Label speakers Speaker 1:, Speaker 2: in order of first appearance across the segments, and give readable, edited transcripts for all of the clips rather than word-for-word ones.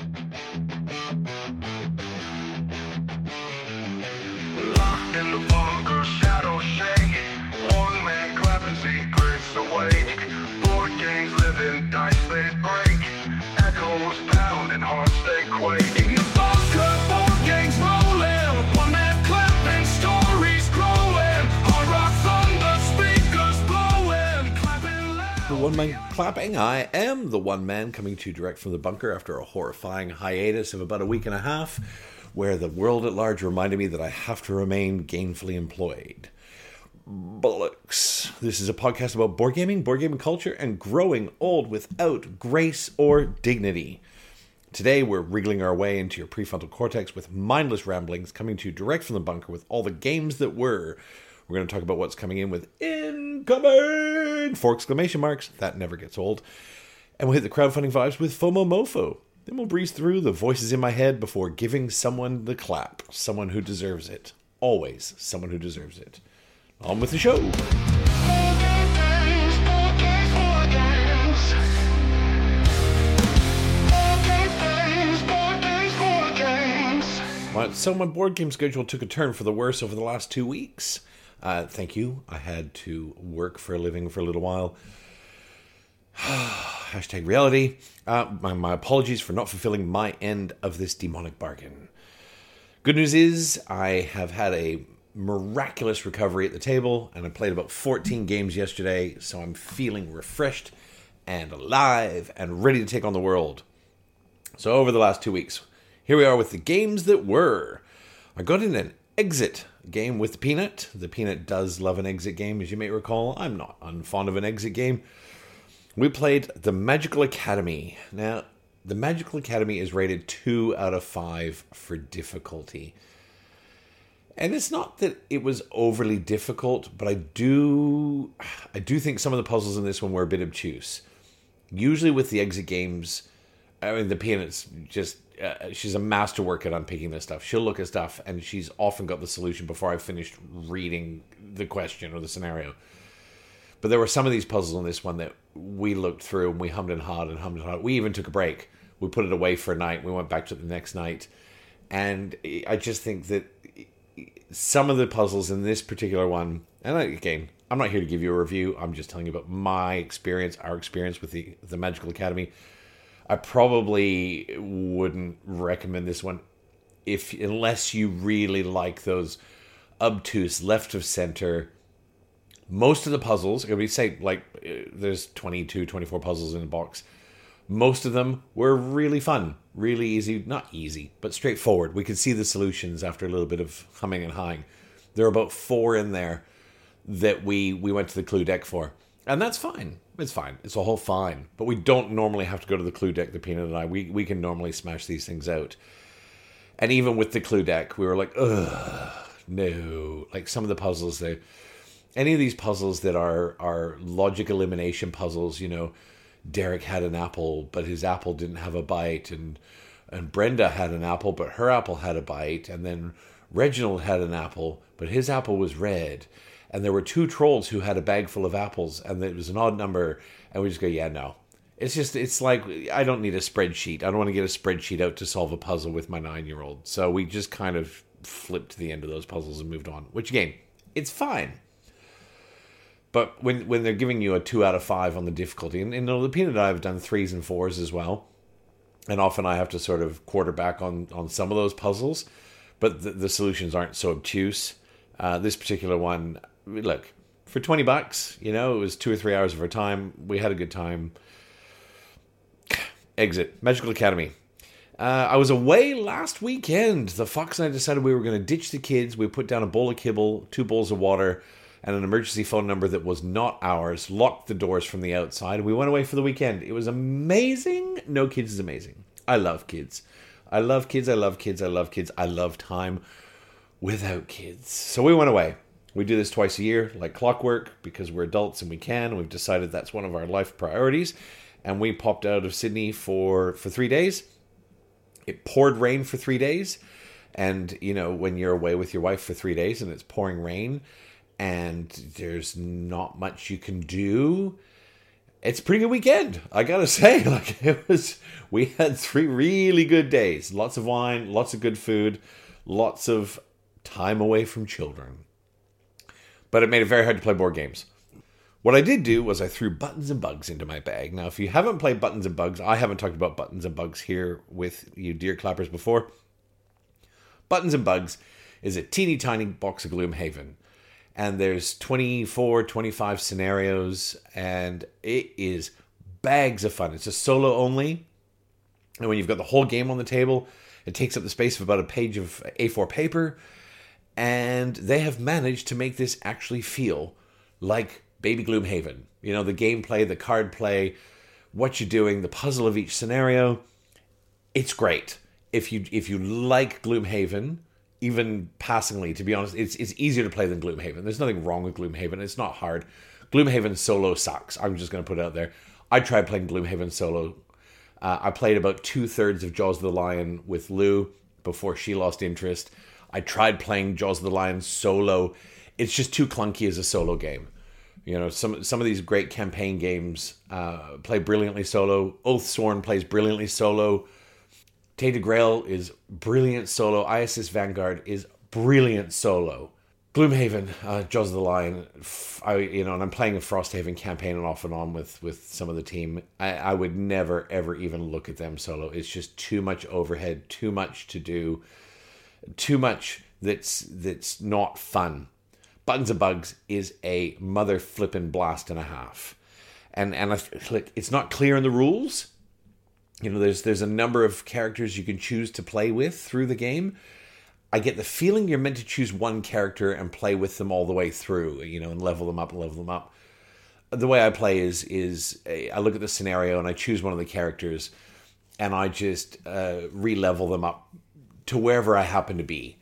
Speaker 1: Locked in the bunker, shadows shake. One man clapping secrets awake. Board games living, dice they break. Echoes pounding, hearts they quake. In the bunker, board games rolling. One man clapping, stories growing. Hard rock thunder, speakers blowing. Clapping loud.
Speaker 2: The one man clapping. I am the one man coming to you direct from the bunker after a horrifying hiatus of about a week and a half, where the world at large reminded me that I have to remain gainfully employed. Bollocks. This is a podcast about board gaming culture, and growing old without grace or dignity. Today, we're wriggling our way into your prefrontal cortex with mindless ramblings, coming to you direct from the bunker with all the games that were. We're going to talk about what's coming in with incoming! 4 exclamation marks. That never gets old. And we'll hit the crowdfunding vibes with FOMO Mofo. Then we'll breeze through the voices in my head before giving someone the clap. Someone who deserves it. Always someone who deserves it. On with the show. So my board game schedule took a turn for the worse over the last 2 weeks. Thank you. I had to work for a living for a little while. Hashtag reality. My apologies for not fulfilling my end of this demonic bargain. Good news is I have had a miraculous recovery at the table, and I played about 14 games yesterday, so I'm feeling refreshed and alive and ready to take on the world. So over the last 2 weeks, here we are with the games that were. I got in an exit game with Peanut. The Peanut does love an exit game, as you may recall. I'm not unfond of an exit game. We played The Magical Academy. Now, The Magical Academy is rated 2 out of 5 for difficulty. And it's not that it was overly difficult, but I do think some of the puzzles in this one were a bit obtuse. Usually with the exit games, I mean, the Peanut's just, she's a masterwork at unpicking this stuff. She'll look at stuff, and she's often got the solution before I've finished reading the question or the scenario. But there were some of these puzzles on this one that we looked through and we hummed and hawed. We even took a break. We put it away for a night. We went back to it the next night. And I just think that some of the puzzles in this particular one, and again, I'm not here to give you a review. I'm just telling you about my experience, our experience with the Magical Academy. I probably wouldn't recommend this one unless you really like those obtuse, left of center. Most of the puzzles, it would be say like there's 22, 24 puzzles in a box. Most of them were really fun, really easy, not easy, but straightforward. We could see the solutions after a little bit of humming and hawing. There are about 4 in there that we went to the clue deck for. And that's fine. It's fine. It's all fine. But we don't normally have to go to the clue deck, the Peanut and I. We can normally smash these things out. And even with the clue deck, we were like, ugh, no. Like some of the puzzles there. Any of these puzzles that are logic elimination puzzles, you know, Derek had an apple, but his apple didn't have a bite, and Brenda had an apple, but her apple had a bite, and then Reginald had an apple, but his apple was red, and there were 2 trolls who had a bag full of apples, and it was an odd number, and we just go, yeah, no. It's like, I don't need a spreadsheet. I don't want to get a spreadsheet out to solve a puzzle with my 9-year-old. So we just kind of flipped to the end of those puzzles and moved on, which again, it's fine. But when they're giving you a 2 out of 5 on the difficulty, and the Peanut and I have done 3s and 4s as well, and often I have to sort of quarterback on some of those puzzles, but the solutions aren't so obtuse. This particular one, look, for $20, you know, it was 2 or 3 hours of our time. We had a good time. Exit. Magical Academy. I was away last weekend. The Fox and I decided we were going to ditch the kids. We put down a bowl of kibble, 2 bowls of water, and an emergency phone number that was not ours, locked the doors from the outside. We went away for the weekend. It was amazing. No kids is amazing. I love kids. I love kids. I love kids. I love kids. I love time without kids. So we went away. We do this twice a year, like clockwork, because we're adults and we can. We've decided that's one of our life priorities. And we popped out of Sydney for 3 days. It poured rain for 3 days. And, you know, when you're away with your wife for 3 days and it's pouring rain and there's not much you can do, it's a pretty good weekend, I gotta say. We had 3 really good days. Lots of wine, lots of good food, lots of time away from children. But it made it very hard to play board games. What I did do was I threw Buttons and Bugs into my bag. Now, if you haven't played Buttons and Bugs, I haven't talked about Buttons and Bugs here with you dear clappers before. Buttons and Bugs is a teeny tiny box of Gloomhaven. And there's 24, 25 scenarios, and it is bags of fun. It's a solo only. And when you've got the whole game on the table, it takes up the space of about a page of A4 paper. And they have managed to make this actually feel like Baby Gloomhaven. You know, the gameplay, the card play, what you're doing, the puzzle of each scenario. It's great. If you like Gloomhaven, even passingly, to be honest, it's easier to play than Gloomhaven. There's nothing wrong with Gloomhaven. It's not hard. Gloomhaven solo sucks. I'm just going to put it out there. I tried playing Gloomhaven solo. I played about 2/3 of Jaws of the Lion with Lou before she lost interest. I tried playing Jaws of the Lion solo. It's just too clunky as a solo game. You know, some of these great campaign games play brilliantly solo. Oathsworn plays brilliantly solo. Tainted Grail is brilliant solo. ISS Vanguard is brilliant solo. Gloomhaven, Jaws of the Lion, and I'm playing a Frosthaven campaign and off and on with some of the team. I would never, ever even look at them solo. It's just too much overhead, too much to do, too much that's not fun. Buttons and Bugs is a mother flippin' blast and a half. And it's not clear in the rules. You know, there's a number of characters you can choose to play with through the game. I get the feeling you're meant to choose one character and play with them all the way through, you know, and level them up. The way I play is I look at the scenario and I choose one of the characters and I just re-level them up to wherever I happen to be.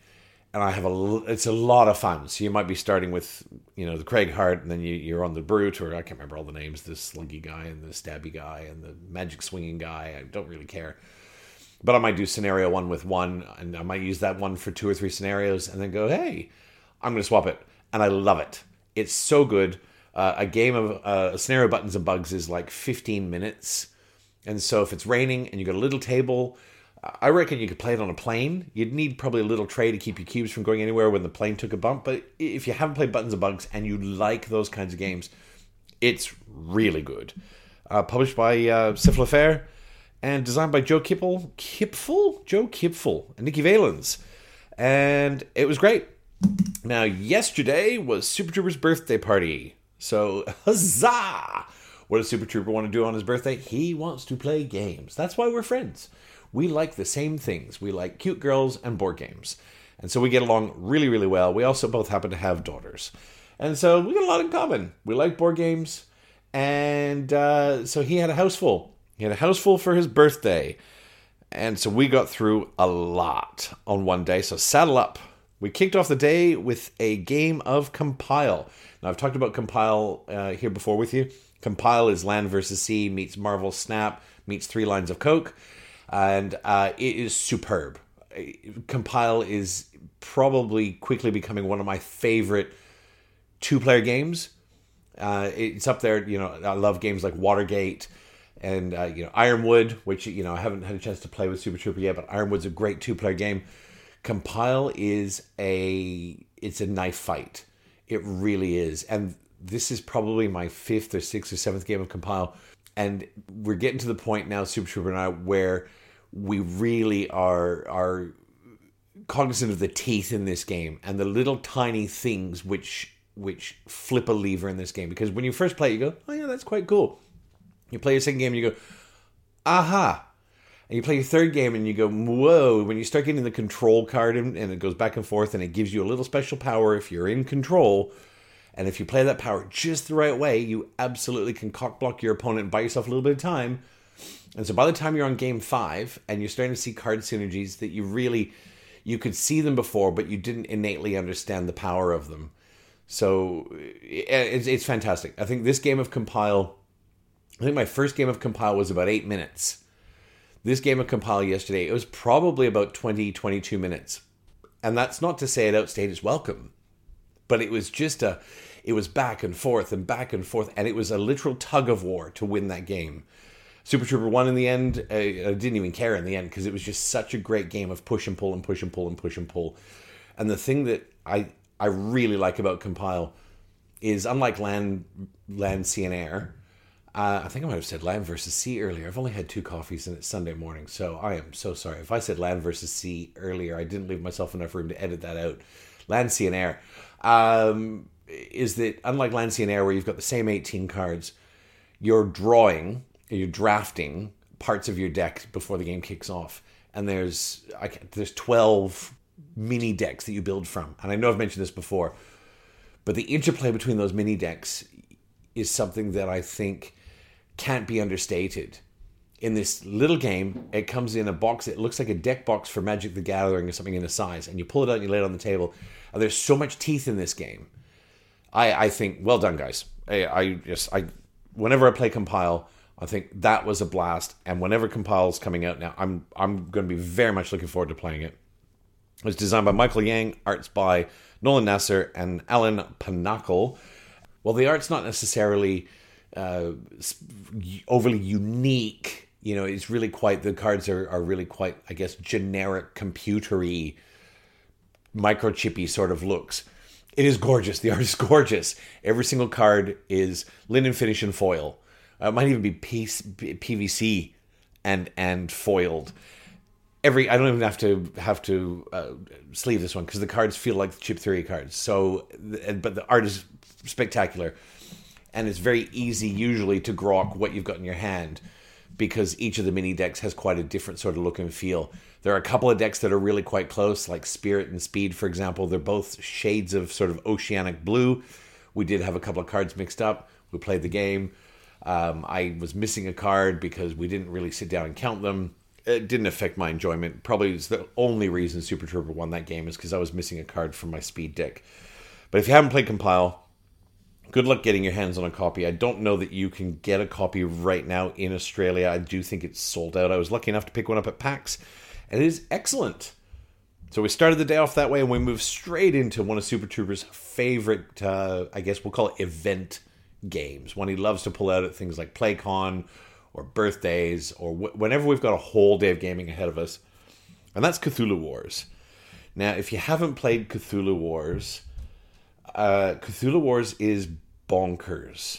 Speaker 2: And it's a lot of fun. So you might be starting with, you know, the Craig Hart, and then you're on the Brute, or I can't remember all the names, the Sluggy guy and the Stabby guy and the Magic Swinging guy. I don't really care. But I might do scenario 1 with one, and I might use that one for 2 or 3 scenarios, and then go, hey, I'm going to swap it. And I love it. It's so good. A game of a scenario Buttons and Bugs is like 15 minutes. And so if it's raining and you've got a little table, I reckon you could play it on a plane. You'd need probably a little tray to keep your cubes from going anywhere when the plane took a bump. But if you haven't played Buttons and Bugs and you like those kinds of games, it's really good. Published by Syphil Affair and designed by Joe Kipfel and Nikki Valens. And it was great. Now, yesterday was Super Trooper's birthday party. So, huzzah! What does Super Trooper want to do on his birthday? He wants to play games. That's why we're friends. We like the same things. We like cute girls and board games. And so we get along really, really well. We also both happen to have daughters. And so we got a lot in common. We like board games. And so he had a house full. He had a house full for his birthday. And so we got through a lot on one day. So saddle up. We kicked off the day with a game of Compile. Now, I've talked about Compile here before with you. Compile is Land vs. Sea meets Marvel Snap meets 3 Lines of Coke. And it is superb. Compile is probably quickly becoming one of my favorite 2-player games. It's up there, you know, I love games like Watergate and, Ironwood, which, you know, I haven't had a chance to play with Super Trooper yet, but Ironwood's a great 2-player game. Compile is it's a knife fight. It really is. And this is probably my 5th or 6th or 7th game of Compile. And we're getting to the point now, Super Trooper and I, where we really are cognizant of the teeth in this game and the little tiny things which flip a lever in this game. Because when you first play it, you go, oh yeah, that's quite cool. You play your second game and you go, aha. And you play your third game and you go, whoa. When you start getting the control card and it goes back and forth and it gives you a little special power if you're in control. And if you play that power just the right way, you absolutely can cock-block your opponent and buy yourself a little bit of time. And so by the time you're on game 5 and you're starting to see card synergies that you could see them before, but you didn't innately understand the power of them. So it's fantastic. I think this game of Compile, I think my first game of Compile was about 8 minutes. This game of Compile yesterday, it was probably about 20, 22 minutes. And that's not to say it outstayed its welcome. But it was just it was back and forth and back and forth, and it was a literal tug of war to win that game. Super Trooper won in the end. I didn't even care in the end because it was just such a great game of push and pull and push and pull and push and pull. And the thing that I really like about Compile is, unlike Land, Sea, and Air, I think I might have said Land versus Sea earlier. I've only had 2 coffees and it's Sunday morning, so I am so sorry. If I said Land versus Sea earlier, I didn't leave myself enough room to edit that out. Land, Sea, and Air is that, unlike Land, Sea, and Air, where you've got the same 18 cards, you're drafting parts of your deck before the game kicks off. And there's 12 mini decks that you build from. And I know I've mentioned this before, but the interplay between those mini decks is something that I think can't be understated. In this little game, it comes in a box. It looks like a deck box for Magic the Gathering or something in a size. And you pull it out and you lay it on the table. And there's so much teeth in this game. I think, well done, guys. Whenever I play Compile, I think that was a blast. And whenever Compile's coming out now, I'm going to be very much looking forward to playing it. It was designed by Michael Yang, arts by Nolan Nasser and Alan Panakel. Well, the art's not necessarily overly unique. You know, it's really quite, the cards are really quite, I guess, generic, computery, microchippy sort of looks. It is gorgeous. The art is gorgeous. Every single card is linen finish and foil. It might even be PVC and foiled. I don't even have to sleeve this one because the cards feel like the Chip Theory cards. So, but the art is spectacular, and it's very easy usually to grok what you've got in your hand because each of the mini decks has quite a different sort of look and feel. There are a couple of decks that are really quite close, like Spirit and Speed, for example. They're both shades of sort of oceanic blue. We did have a couple of cards mixed up. We played the game. I was missing a card because we didn't really sit down and count them. It didn't affect my enjoyment. Probably is the only reason Super Trooper won that game is because I was missing a card from my Speed deck. But if you haven't played Compile, good luck getting your hands on a copy. I don't know that you can get a copy right now in Australia. I do think it's sold out. I was lucky enough to pick one up at PAX, and it is excellent. So we started the day off that way, and we moved straight into one of Super Trooper's favorite, I guess we'll call it event games. One he loves to pull out at things like PlayCon or birthdays or whenever we've got a whole day of gaming ahead of us. And that's Cthulhu Wars. Now, if you haven't played Cthulhu Wars is bonkers.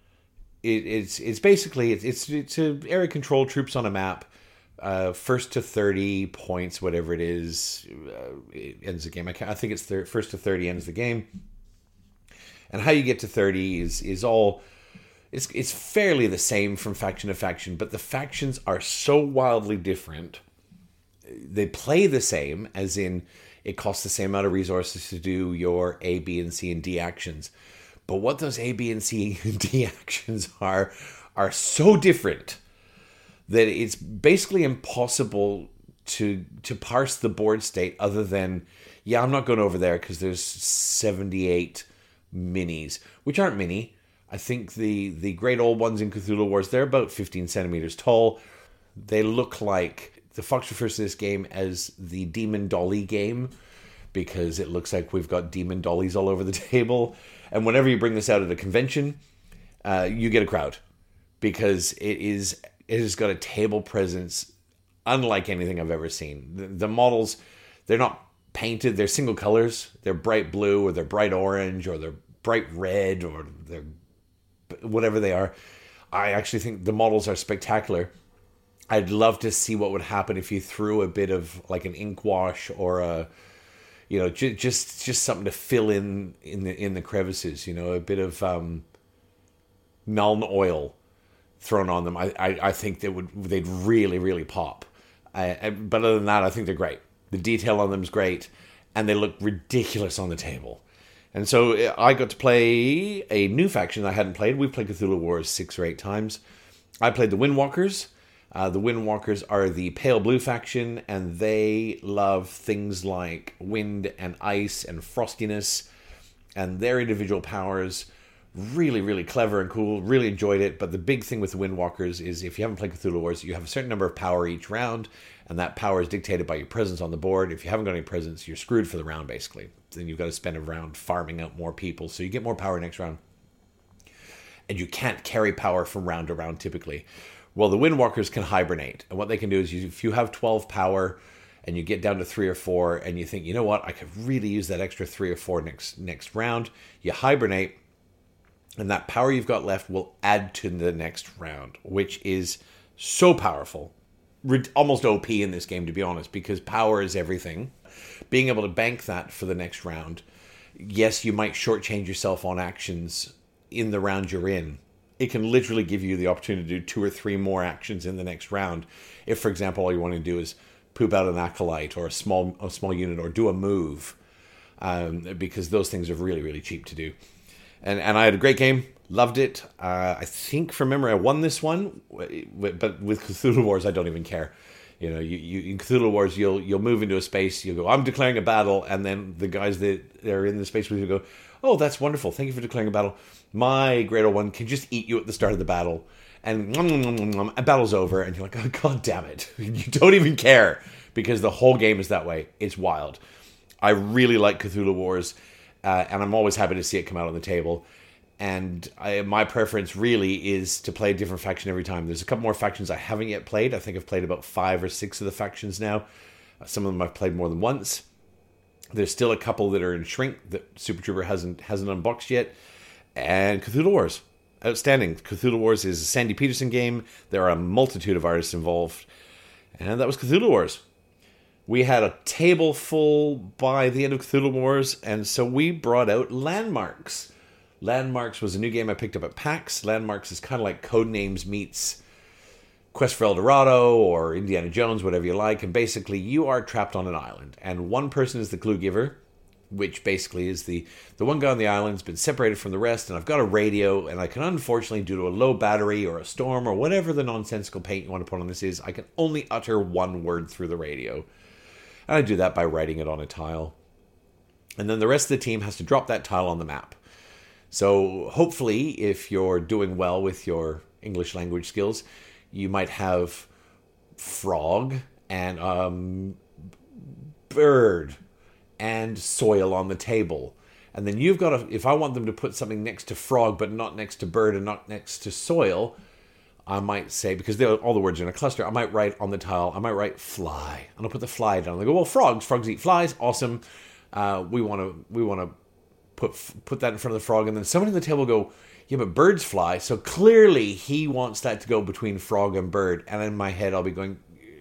Speaker 2: It's basically it's a area control troops on a map. First to 30 points, whatever it is, it ends the game. I think it's first to 30 ends the game. And how you get to 30 is all... It's fairly the same from faction to faction, but the factions are so wildly different. They play the same, as in it costs the same amount of resources to do your A, B, and C, and D actions. But what those A, B, and C, and D actions are so different that it's basically impossible to parse the board state other than, yeah, I'm not going over there because there's 78 minis, which aren't mini. I think the great old ones in Cthulhu Wars, they're about 15 centimeters tall. They look like, the Fox refers to this game as the Demon Dolly game because it looks like we've got demon dollies all over the table. And whenever you bring this out at a convention, you get a crowd because it has got a table presence unlike anything I've ever seen. The models, they're not painted, they're single colors. They're bright blue or they're bright orange or they're bright red or they're whatever they are. I actually think the models are spectacular. I'd love to see what would happen if you threw a bit of like an ink wash or a, you know, just something to fill in the crevices, you know, a bit of Nuln oil thrown on them. I think they'd really, really pop. But other than that, I think they're great. The detail on them is great, and they look ridiculous on the table. And so I got to play a new faction I hadn't played. We've played Cthulhu Wars 6 or 8 times. I played the Windwalkers. The Windwalkers are the pale blue faction, and they love things like wind and ice and frostiness, and their individual powers Really, really clever and cool. Really enjoyed it. But the big thing with the Windwalkers is if you haven't played Cthulhu Wars, you have a certain number of power each round, and that power is dictated by your presence on the board. If you haven't got any presence, you're screwed for the round, basically. Then you've got to spend a round farming out more people, so you get more power next round. And you can't carry power from round to round typically. Well, the Windwalkers can hibernate. And what they can do is if you have 12 power and you get down to 3 or 4 and you think, you know what, I could really use that extra 3 or 4 next round, you hibernate, and that power you've got left will add to the next round, which is so powerful. Almost OP in this game, to be honest, because power is everything. Being able to bank that for the next round, yes, you might shortchange yourself on actions in the round you're in. It can literally give you the opportunity to do 2 or 3 more actions in the next round. If, for example, all you want to do is poop out an acolyte or a small unit or do a move, because those things are really, really cheap to do. And I had a great game, loved it. I think from memory I won this one, but with Cthulhu Wars I don't even care. You know, you in Cthulhu Wars you'll move into a space, you'll go, I'm declaring a battle, and then the guys that are in the space with you go, oh, that's wonderful, thank you for declaring a battle. My great old one can just eat you at the start of the battle, and battle's over, and you're like, oh, god damn it. You don't even care, because the whole game is that way. It's wild. I really like Cthulhu Wars, and I'm always happy to see it come out on the table. And my preference really is to play a different faction every time. There's a couple more factions I haven't yet played. I think I've played about 5 or 6 of the factions now. Some of them I've played more than once. There's still a couple that are in shrink that Super Trooper hasn't unboxed yet. And Cthulhu Wars, outstanding. Cthulhu Wars is a Sandy Peterson game. There are a multitude of artists involved. And that was Cthulhu Wars. We had a table full by the end of Cthulhu Wars, and so we brought out Landmarks. Landmarks was a new game I picked up at PAX. Landmarks is kind of like Codenames meets Quest for El Dorado or Indiana Jones, whatever you like. And basically, you are trapped on an island. And one person is the clue giver, which basically is the one guy on the island's been separated from the rest. And I've got a radio, and I can unfortunately, due to a low battery or a storm or whatever the nonsensical paint you want to put on this is, I can only utter one word through the radio. And I do that by writing it on a tile. And then the rest of the team has to drop that tile on the map. So hopefully, if you're doing well with your English language skills, you might have frog and bird and soil on the table. And then you've got to, if I want them to put something next to frog but not next to bird and not next to soil, I might say, because all the words are in a cluster, I might write on the tile, I might write fly. And I'll put the fly down. They go, well, frogs eat flies, awesome. We want to put that in front of the frog, and then somebody on the table will go, yeah, but birds fly, so clearly he wants that to go between frog and bird. And in my head I'll be going,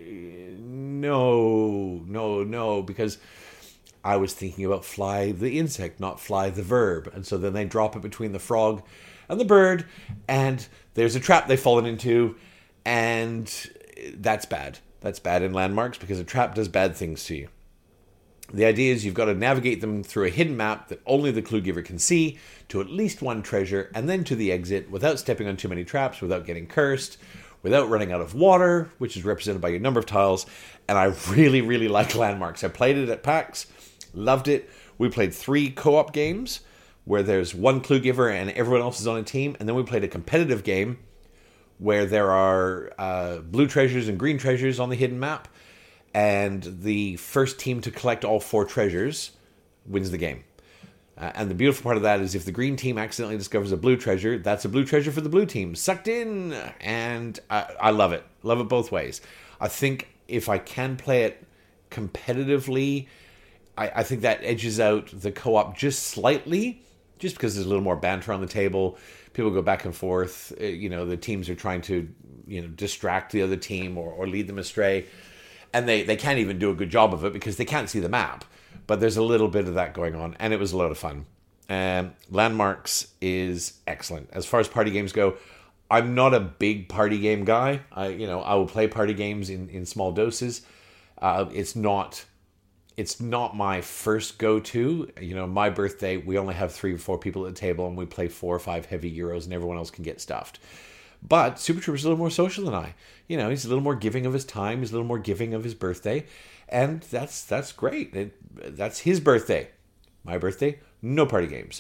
Speaker 2: no, because I was thinking about fly the insect, not fly the verb. And so then they drop it between the frog and the bird, and there's a trap they've fallen into, and that's bad. That's bad in Landmarks, because a trap does bad things to you. The idea is you've got to navigate them through a hidden map that only the clue giver can see, to at least one treasure, and then to the exit without stepping on too many traps, without getting cursed, without running out of water, which is represented by your number of tiles. And I really, really like Landmarks. I played it at PAX, loved it. We played 3 co-op games where there's one clue giver and everyone else is on a team, and then we played a competitive game where there are blue treasures and green treasures on the hidden map. And the first team to collect all 4 treasures wins the game. And the beautiful part of that is if the green team accidentally discovers a blue treasure, that's a blue treasure for the blue team. Sucked in! And I love it. Love it both ways. I think if I can play it competitively, I think that edges out the co-op just slightly, just because there's a little more banter on the table. People go back and forth. The teams are trying to distract the other team or lead them astray. And they can't even do a good job of it because they can't see the map. But there's a little bit of that going on, and it was a lot of fun. Landmarks is excellent. As far as party games go, I'm not a big party game guy. I will play party games in small doses. It's not my first go-to. My birthday, we only have 3 or 4 people at the table, and we play 4 or 5 heavy Euros, and everyone else can get stuffed. But Super Trooper's a little more social than I. He's a little more giving of his time. He's a little more giving of his birthday. And that's great. That's his birthday. My birthday, no party games.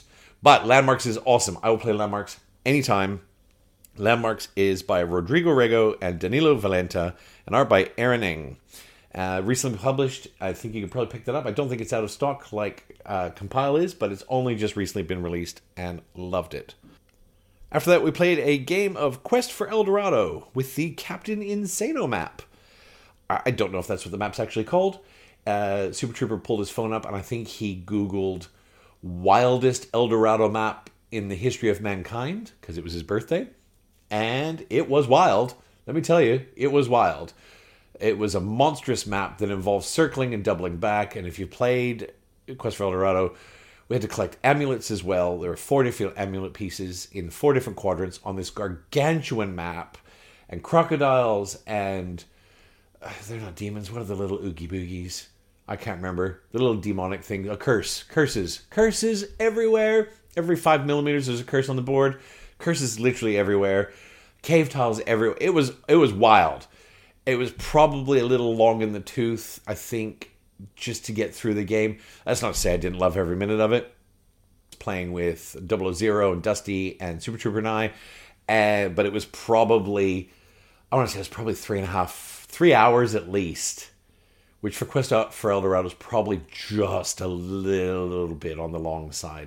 Speaker 2: But Landmarks is awesome. I will play Landmarks anytime. Landmarks is by Rodrigo Rego and Danilo Valenta, and art by Aaron Ng. Recently published. I think you can probably pick that up. I don't think it's out of stock like Compile is, but it's only just recently been released, and loved it. After that, we played a game of Quest for El Dorado with the Captain Insano map. I don't know if that's what the map's actually called. Super Trooper pulled his phone up, and I think he Googled wildest El Dorado map in the history of mankind, because it was his birthday. And it was wild. Let me tell you, it was wild. It was a monstrous map that involved circling and doubling back, and if you played Quest for El Dorado, we had to collect amulets as well. There were 4 different amulet pieces in 4 different quadrants on this gargantuan map. And crocodiles and... they're not demons. What are the little oogie boogies? I can't remember. The little demonic thing. A curse. Curses. Curses everywhere. Every 5 millimeters there's a curse on the board. Curses literally everywhere. Cave tiles everywhere. It was wild. It was probably a little long in the tooth, I think, just to get through the game. That's not to say I didn't love every minute of it. Playing with 000 and Dusty and Super Trooper and I. But it was probably, I want to say it was probably 3 hours at least. Which for Quest for El Dorado is probably just a little bit on the long side.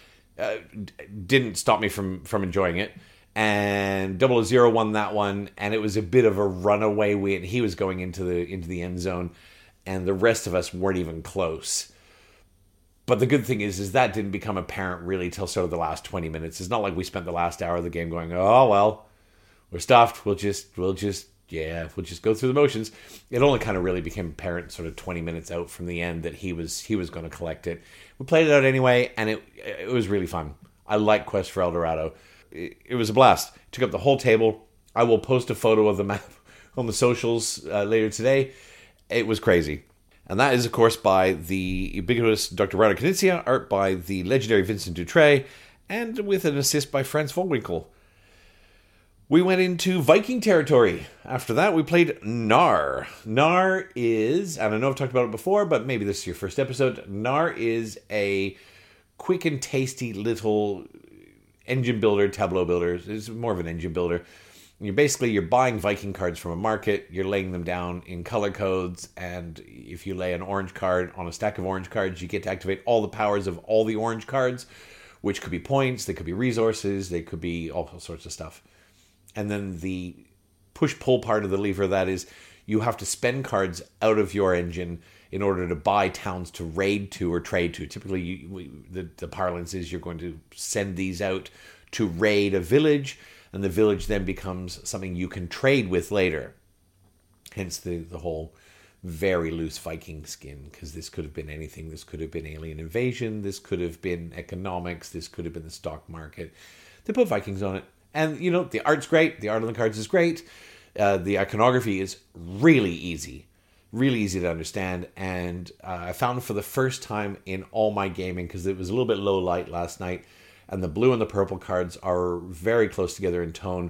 Speaker 2: Didn't stop me from enjoying it. And 000 won that one, and it was a bit of a runaway win. He was going into the end zone, and the rest of us weren't even close. But the good thing is that didn't become apparent really till sort of the last 20 minutes. It's not like we spent the last hour of the game going, oh well, we're stuffed. We'll just go through the motions. It only kind of really became apparent sort of 20 minutes out from the end that he was going to collect it. We played it out anyway, and it was really fun. I like Quest for El Dorado. It was a blast. It took up the whole table. I will post a photo of the map on the socials later today. It was crazy. And that is, of course, by the ubiquitous Dr. Rado Knizia, art by the legendary Vincent Dutray, and with an assist by Franz Vollwinkle. We went into Viking territory. After that, we played Gnar. Gnar is, and I know I've talked about it before, but maybe this is your first episode. Gnar is a quick and tasty little engine builder, tableau builder. It's more of an engine builder. You're buying Viking cards from a market, you're laying them down in color codes, and if you lay an orange card on a stack of orange cards, you get to activate all the powers of all the orange cards, which could be points, they could be resources, they could be all sorts of stuff. And then the push-pull part of the lever, that is, you have to spend cards out of your engine in order to buy towns to raid to or trade to. Typically, the parlance is you're going to send these out to raid a village, and the village then becomes something you can trade with later. Hence the whole very loose Viking skin, because this could have been anything. This could have been alien invasion. This could have been economics. This could have been the stock market. They put Vikings on it. And, the art's great. The art on the cards is great. The iconography is really easy to understand. And I found for the first time in all my gaming, because it was a little bit low light last night, and the blue and the purple cards are very close together in tone.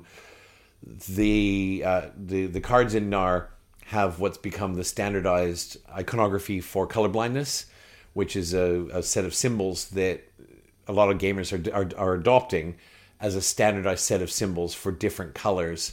Speaker 2: The cards in Gnar have what's become the standardized iconography for colorblindness, which is a set of symbols that a lot of gamers are adopting as a standardized set of symbols for different colors.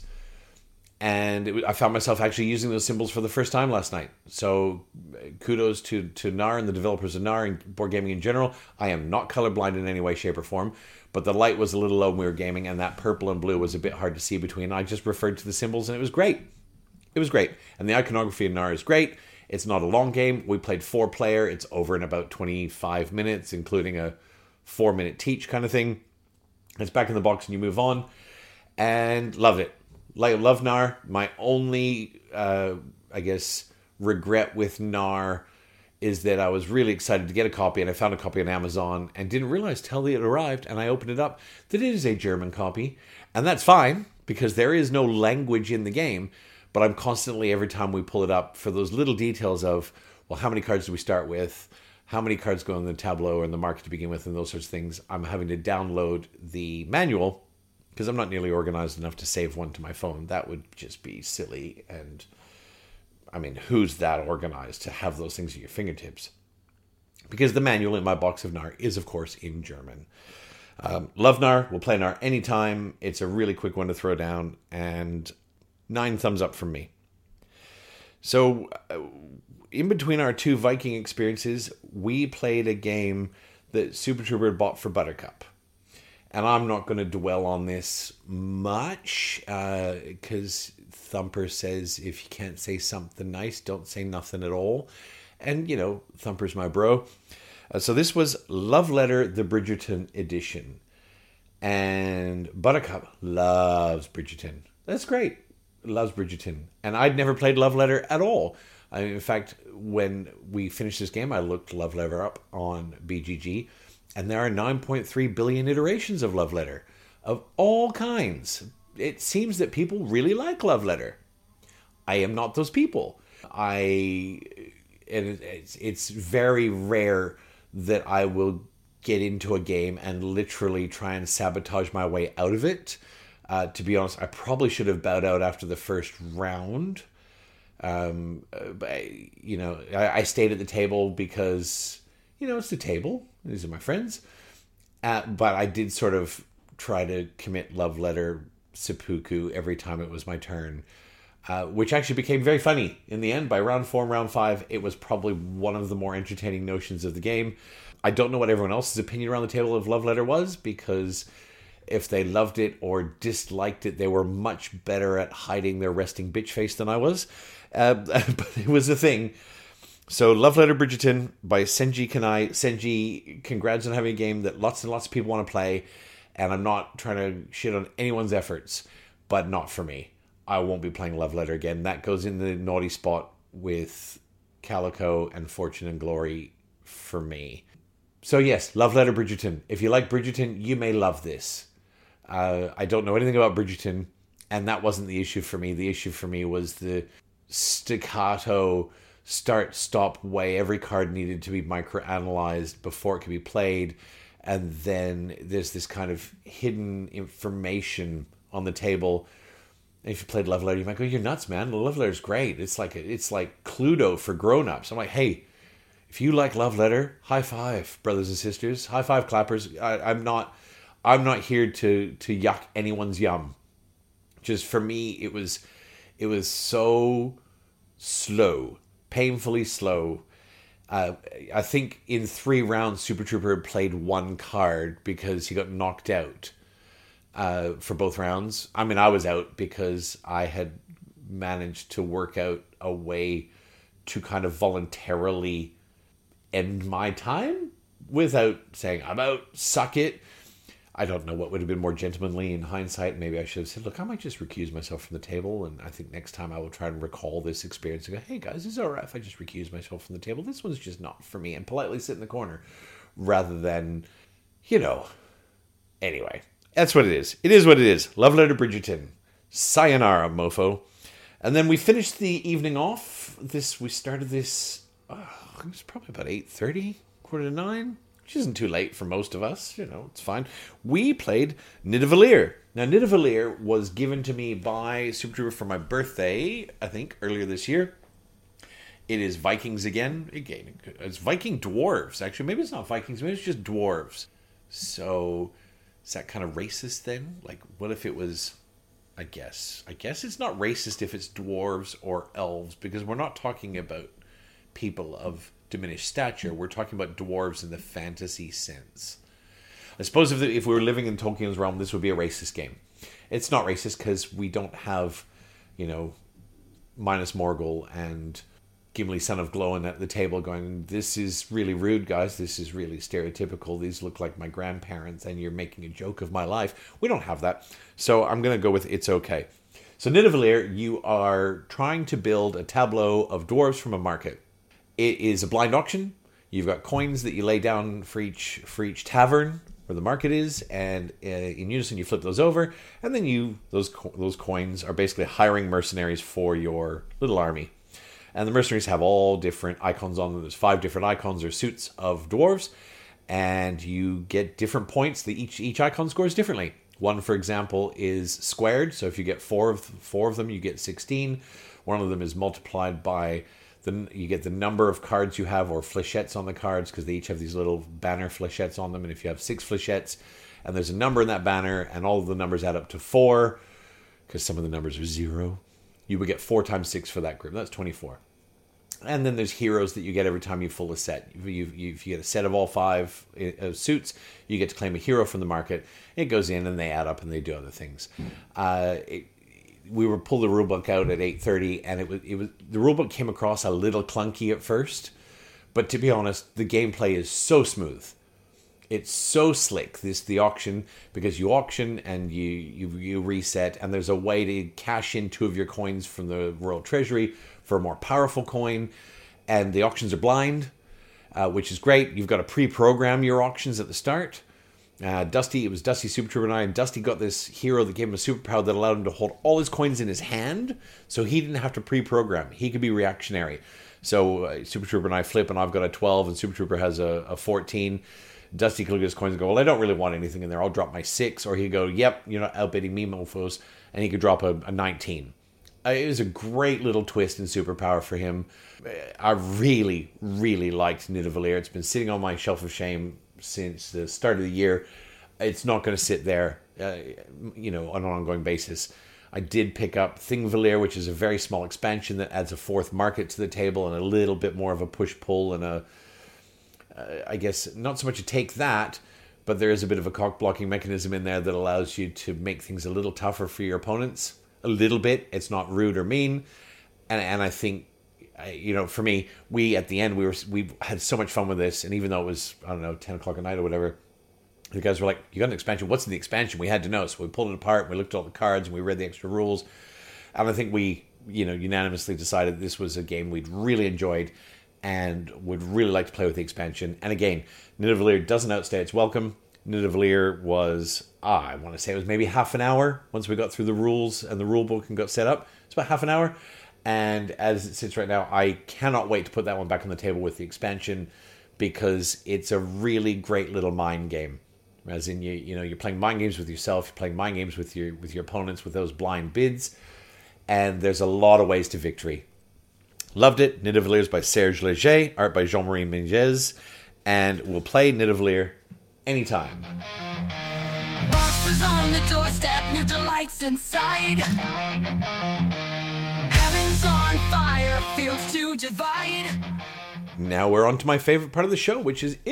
Speaker 2: And I found myself actually using those symbols for the first time last night. So kudos to Gnar and the developers of Gnar and board gaming in general. I am not colorblind in any way, shape, or form, but the light was a little low when we were gaming, and that purple and blue was a bit hard to see between. I just referred to the symbols, and it was great. It was great. And the iconography in Gnar is great. It's not a long game. We played 4-player. It's over in about 25 minutes, including a 4-minute teach kind of thing. It's back in the box and you move on. And loved it. Love Gnar. My only, regret with Gnar is that I was really excited to get a copy, and I found a copy on Amazon and didn't realize till it arrived and I opened it up that it is a German copy. And that's fine, because there is no language in the game, but I'm constantly, every time we pull it up, for those little details of, well, how many cards do we start with? How many cards go in the tableau or in the market to begin with, and those sorts of things. I'm having to download the manual because I'm not nearly organized enough to save one to my phone. That would just be silly. And I mean, who's that organized to have those things at your fingertips? Because the manual in my box of Gnar is, of course, in German. Love Nar, we'll play Nar anytime. It's a really quick one to throw down, and 9 thumbs up from me. So, in between our 2 Viking experiences, we played a game that Super Trooper had bought for Buttercup. And I'm not going to dwell on this much, because Thumper says if you can't say something nice, don't say nothing at all. And, Thumper's my bro. So this was Love Letter, the Bridgerton edition. And Buttercup loves Bridgerton. That's great. Loves Bridgerton. And I'd never played Love Letter at all. In fact, when we finished this game, I looked Love Letter up on BGG. And there are 9.3 billion iterations of Love Letter. Of all kinds. It seems that people really like Love Letter. I am not those people. It's very rare that I will get into a game and literally try and sabotage my way out of it. To be honest, I probably should have bowed out after the first round. But, I stayed at the table because, it's the table. These are my friends. But I did sort of try to commit Love Letter seppuku every time it was my turn. Which actually became very funny in the end. By round 4 and round 5, it was probably one of the more entertaining notions of the game. I don't know what everyone else's opinion around the table of Love Letter was, because if they loved it or disliked it, they were much better at hiding their resting bitch face than I was. But it was a thing. So Love Letter Bridgerton by Senji Kanai. Senji, congrats on having a game that lots and lots of people want to play. And I'm not trying to shit on anyone's efforts, but not for me. I won't be playing Love Letter again. That goes in the naughty spot with Calico and Fortune and Glory for me. So yes, Love Letter Bridgerton. If you like Bridgerton, you may love this. I don't know anything about Bridgerton, and that wasn't the issue for me. The issue for me was the staccato start-stop way. Every card needed to be microanalyzed before it could be played, and then there's this kind of hidden information on the table. And if you played Love Letter, you might go, "You're nuts, man. Love Letter's great. It's like Cluedo for grown-ups." I'm like, hey, if you like Love Letter, high five, brothers and sisters. High five, clappers. I'm not here to yuck anyone's yum. Just for me, it was so slow, painfully slow. I think in 3 rounds, Super Trooper had played 1 card because he got knocked out. For both rounds. I mean, I was out because I had managed to work out a way to kind of voluntarily end my time without saying, "I'm out, suck it." I don't know what would have been more gentlemanly in hindsight. Maybe I should have said, "Look, I might just recuse myself from the table, and I think next time I will try and recall this experience and go, hey guys, is it alright if I just recuse myself from the table? This one's just not for me," and politely sit in the corner rather than, anyway. That's what it is. It is what it is. Love Letter Bridgerton. Sayonara, mofo. And then we finished the evening off. We started this, it was probably about 8:30, 8:45, which isn't too late for most of us. It's fine. We played Nidavellir. Now, Nidavellir was given to me by Super Trooper for my birthday, I think, earlier this year. It is Vikings again. It's Viking dwarves, actually. Maybe it's not Vikings. Maybe it's just dwarves. So is that kind of racist then? Like, what if it was, I guess it's not racist if it's dwarves or elves, because we're not talking about people of diminished stature. We're talking about dwarves in the fantasy sense. I suppose if we were living in Tolkien's realm, this would be a racist game. It's not racist because we don't have, Minas Morgul and Gimli, son of Glóin, at the table going, "This is really rude, guys. This is really stereotypical. These look like my grandparents, and you're making a joke of my life." We don't have that. So I'm going to go with it's okay. So Nidavellir, you are trying to build a tableau of dwarves from a market. It is a blind auction. You've got coins that you lay down for each tavern where the market is, and in unison you flip those over, and then those coins are basically hiring mercenaries for your little army. And the mercenaries have all different icons on them. There's 5 different icons or suits of dwarves. And you get different points. Each icon scores differently. One, for example, is squared. So if you get 4 of them, you get 16. One of them is multiplied by you get the number of cards you have, or flechettes on the cards, because they each have these little banner flechettes on them. And if you have 6 flechettes and there's a number in that banner, and all of the numbers add up to 4, because some of the numbers are 0. You would get 4 times 6 for that group. That's 24. And then there's heroes that you get every time you fill a set. If you get a set of all 5 suits, you get to claim a hero from the market. It goes in and they add up and they do other things. We were pulled the rulebook out at 8:30, and it was the rulebook came across a little clunky at first, but to be honest, the gameplay is so smooth. It's so slick. The auction, because you auction and you reset, and there's a way to cash in 2 of your coins from the Royal Treasury for a more powerful coin, and the auctions are blind, which is great. You've got to pre-program your auctions at the start. Dusty, it was Dusty Super Trooper and I, and Dusty got this hero that gave him a superpower that allowed him to hold all his coins in his hand, so he didn't have to pre-program. He could be reactionary. So Super Trooper and I flip, and I've got a 12, and Super Trooper has a 14. Dusty could look at his coins and go, well, I don't really want anything in there. I'll drop my 6. Or he'd go, yep, you're not outbidding me, mofos. And he could drop a 19. It was a great little twist in superpower for him. I really, really liked Nidavellir. It's been sitting on my shelf of shame since the start of the year. It's not going to sit there, on an ongoing basis. I did pick up Thingvellir, which is a very small expansion that adds a 4th market to the table and a little bit more of a push-pull and I guess not so much to take that, but there is a bit of a cock-blocking mechanism in there that allows you to make things a little tougher for your opponents. A little bit. It's not rude or mean. And I think, for me, we at the end, we had so much fun with this. And even though it was, 10 o'clock at night or whatever, the guys were like, you got an expansion? What's in the expansion? We had to know. So we pulled it apart, and we looked at all the cards, and we read the extra rules. And I think we, unanimously decided this was a game we'd really enjoyed and would really like to play with the expansion. And again, Nidavellir doesn't outstay its welcome. Nidavellir was, I want to say it was maybe half an hour once we got through the rules and the rule book and got set up. It's about half an hour. And as it sits right now, I cannot wait to put that one back on the table with the expansion, because it's a really great little mind game. As in, you're playing mind games with yourself, you're playing mind games with your opponents with those blind bids, and there's a lot of ways to victory. Loved it. Nidavellir is by Serge Léger, art by Jean-Marie Mengez, and we'll play Nidavellir anytime.
Speaker 3: Boxes on the doorstep, new delights inside. Heaven's on fire, fields to divide.
Speaker 2: Now we're on to my favorite part of the show, which is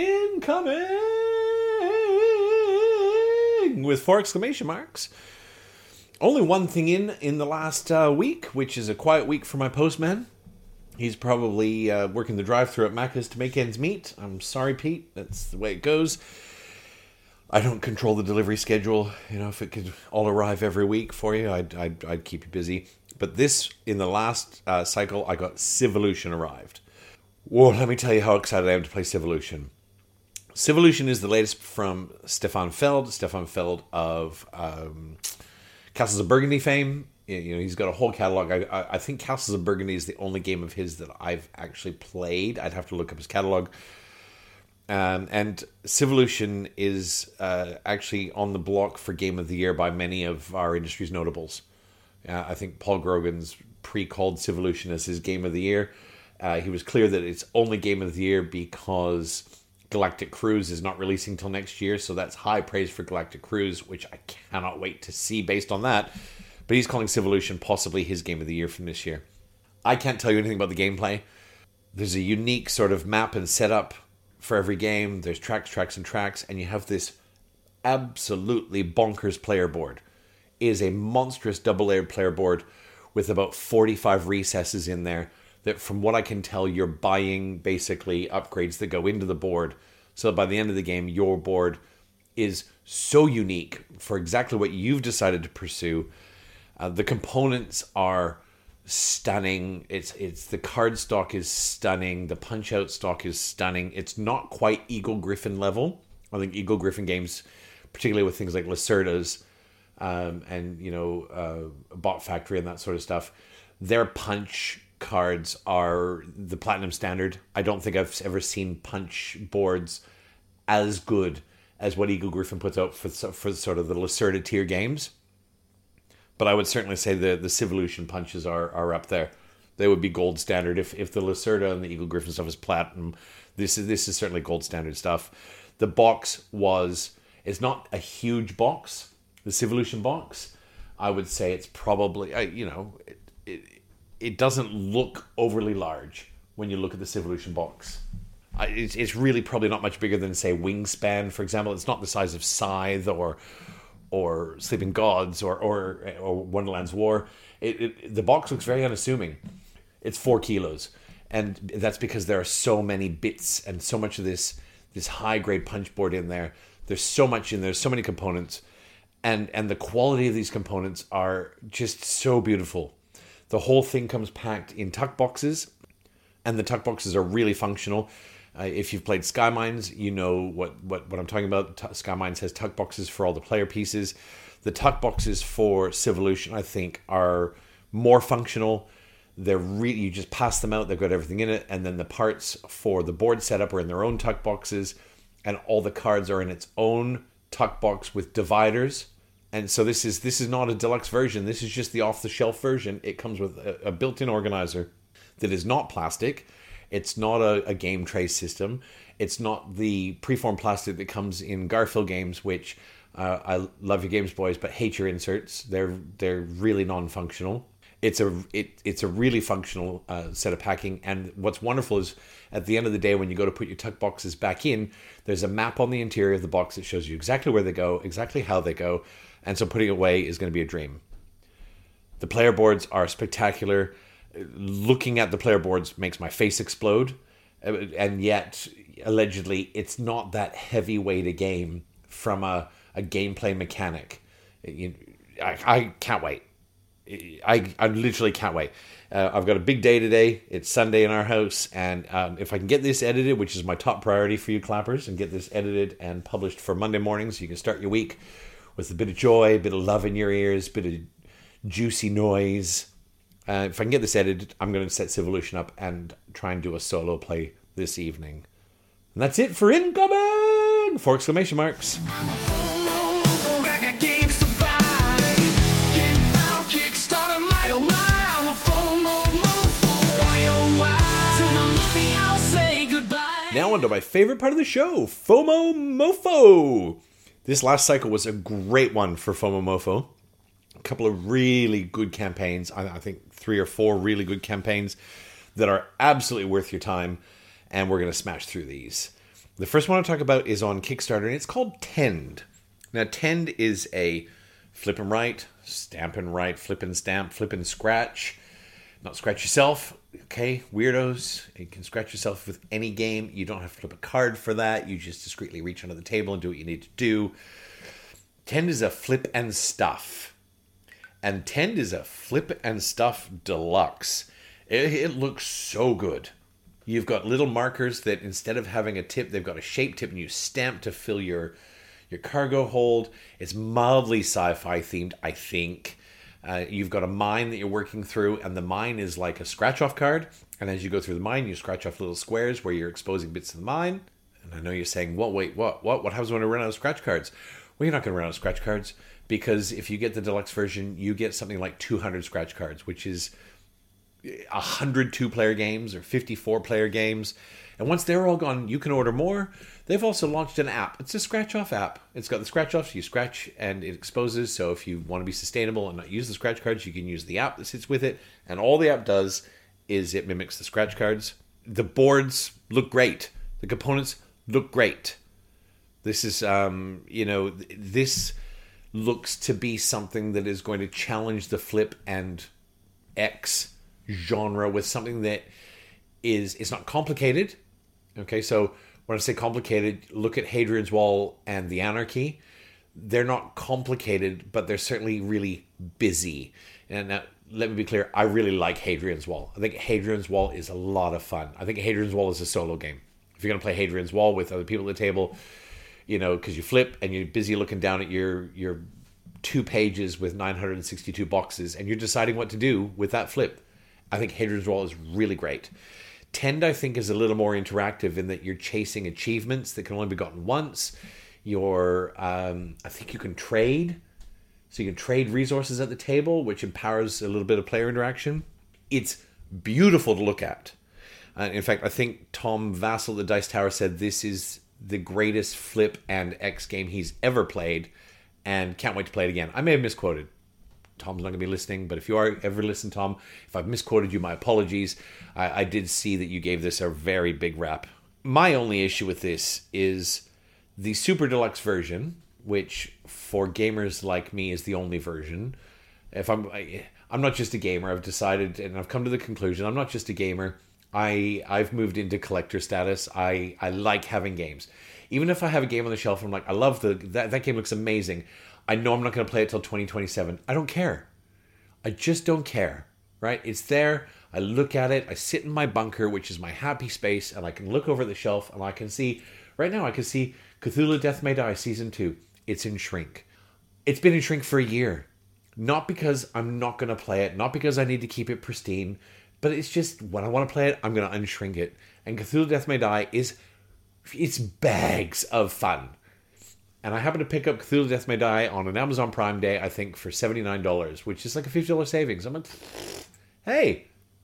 Speaker 2: incoming with 4 exclamation marks. Only one thing in the last week, which is a quiet week for my postman. He's probably working the drive-thru at Macca's to make ends meet. I'm sorry, Pete. That's the way it goes. I don't control the delivery schedule. If it could all arrive every week for you, I'd keep you busy. But in the last cycle, I got Civolution arrived. Whoa, let me tell you how excited I am to play Civolution. Civolution is the latest from Stefan Feld. Stefan Feld of Castles of Burgundy fame. He's got a whole catalog. I think Castles of Burgundy is the only game of his that I've actually played. I'd have to look up his catalog. And Civolution is actually on the block for Game of the Year by many of our industry's notables. I think Paul Grogan's pre-called Civolution as his Game of the Year. He was clear that it's only Game of the Year because Galactic Cruise is not releasing till next year, so that's high praise for Galactic Cruise, which I cannot wait to see based on that. But he's calling Civolution possibly his Game of the Year from this year. I can't tell you anything about the gameplay. There's a unique sort of map and setup for every game. There's tracks, and you have this absolutely bonkers player board. It is a monstrous double-layered player board with about 45 recesses in there that, from what I can tell, you're buying basically upgrades that go into the board. So by the end of the game, your board is so unique for exactly what you've decided to pursue. The components are stunning. It's the card stock is stunning. The punch out stock is stunning. It's not quite Eagle Griffin level. I think Eagle Griffin games, particularly with things like Lacerda's and Bot Factory and that sort of stuff, their punch cards are the platinum standard. I don't think I've ever seen punch boards as good as what Eagle Griffin puts out for sort of the Lacerda tier games. But I would certainly say the Civolution punches are up there. They would be gold standard. If the Lacerda and the Eagle Griffin stuff is platinum, this is certainly gold standard stuff. The box was It's not a huge box, the Civolution box. I would say it's probably, it doesn't look overly large when you look at the Civolution box. It's really probably not much bigger than, say, Wingspan, for example. It's not the size of Scythe or Sleeping Gods or Wonderland's War. The box looks very unassuming. It's 4 kilos. And that's because there are so many bits and so much of this high-grade punch board in there. There's so much in there, so many components. And the quality of these components are just so beautiful. The whole thing comes packed in tuck boxes, and the tuck boxes are really functional. If you've played Sky Mines, you know what I'm talking about. Sky Mines has tuck boxes for all the player pieces. The tuck boxes for Civolution, I think, are more functional. You just pass them out, they've got everything in it, and then the parts for the board setup are in their own tuck boxes, and all the cards are in its own tuck box with dividers. And so this is not a deluxe version. This is just the off-the-shelf version. It comes with a built-in organizer that is not plastic. It's not a game tray system. It's not the preformed plastic that comes in Garfield games, which I love your games, boys, but hate your inserts. They're really non-functional. It's a really functional set of packing, and what's wonderful is at the end of the day, when you go to put your tuck boxes back in, there's a map on the interior of the box that shows you exactly where they go, exactly how they go, and so putting it away is going to be a dream. The player boards are spectacular. Looking at the player boards makes my face explode, and yet allegedly it's not that heavyweight a game from a gameplay mechanic. I can't wait. I literally can't wait. I've got a big day today. It's Sunday in our house, and if I can get this edited, which is my top priority for you clappers, and get this edited and published for Monday morning so you can start your week with a bit of joy, a bit of love in your ears, a bit of juicy noise. If I can get this edited, I'm going to set Civolution up and try and do a solo play this evening. And that's it for Incoming! 4 exclamation marks. Now on to my favorite part of the show, FOMO Mofo. This last cycle was a great one for FOMO Mofo. A couple of really good campaigns. I think 3 or 4 really good campaigns that are absolutely worth your time. And we're going to smash through these. The first one I'll talk about is on Kickstarter, and it's called Tend. Now, Tend is a flip and write, stamp and write, flip and stamp, flip and scratch. Not scratch yourself, okay, weirdos. You can scratch yourself with any game. You don't have to flip a card for that. You just discreetly reach under the table and do what you need to do. Tend is a flip and stuff. And Tend is a flip and stuff deluxe. It looks so good. You've got little markers that instead of having a tip, they've got a shape tip, and you stamp to fill your cargo hold. It's mildly sci-fi themed, I think. You've got a mine that you're working through, and the mine is like a scratch-off card. And as you go through the mine, you scratch off little squares where you're exposing bits of the mine. And I know you're saying, well, wait, what? What happens when I run out of scratch cards? Well, you're not going to run out of scratch cards, because if you get the deluxe version, you get something like 200 scratch cards, which is 100 2-player games or 54 player games. And once they're all gone, you can order more. They've also launched an app. It's a scratch-off app. It's got the scratch-offs. You scratch and it exposes. So if you want to be sustainable and not use the scratch cards, you can use the app that sits with it. And all the app does is it mimics the scratch cards. The boards look great. The components look great. This is, this looks to be something that is going to challenge the flip and X genre with something that is not complicated. Okay, so when I say complicated, look at Hadrian's Wall and the Anarchy. They're not complicated, but they're certainly really busy. And now, let me be clear, I really like Hadrian's Wall. I think Hadrian's Wall is a lot of fun. I think Hadrian's Wall is a solo game. If you're going to play Hadrian's Wall with other people at the table, because you flip and you're busy looking down at your 2 pages with 962 boxes and you're deciding what to do with that flip, I think Hadrian's Wall is really great. Tend, I think, is a little more interactive in that you're chasing achievements that can only be gotten once. I think you can trade. So you can trade resources at the table, which empowers a little bit of player interaction. It's beautiful to look at. In fact, I think Tom Vassell at the Dice Tower said this is the greatest Flip and X game he's ever played, and can't wait to play it again. I may have misquoted. Tom's not going to be listening, but if you are ever listen, Tom, if I've misquoted you, my apologies. I did see that you gave this a very big rap. My only issue with this is the Super Deluxe version, which for gamers like me is the only version. If I'm not just a gamer. I've decided, and I've come to the conclusion, I'm not just a gamer. I've moved into collector status. I like having games. Even if I have a game on the shelf, I'm like, I love that game looks amazing. I know I'm not going to play it till 2027. I don't care. I just don't care, right? It's there. I look at it. I sit in my bunker, which is my happy space, and I can look over the shelf, and I can see, right now I can see Cthulhu Death May Die Season 2. It's in shrink. It's been in shrink for a year. Not because I'm not going to play it, not because I need to keep it pristine, but it's just when I want to play it, I'm going to unshrink it. And Cthulhu Death May Die it's bags of fun. And I happen to pick up Cthulhu Death May Die on an Amazon Prime Day, I think, for $79, which is like a $50 savings. I'm like, hey,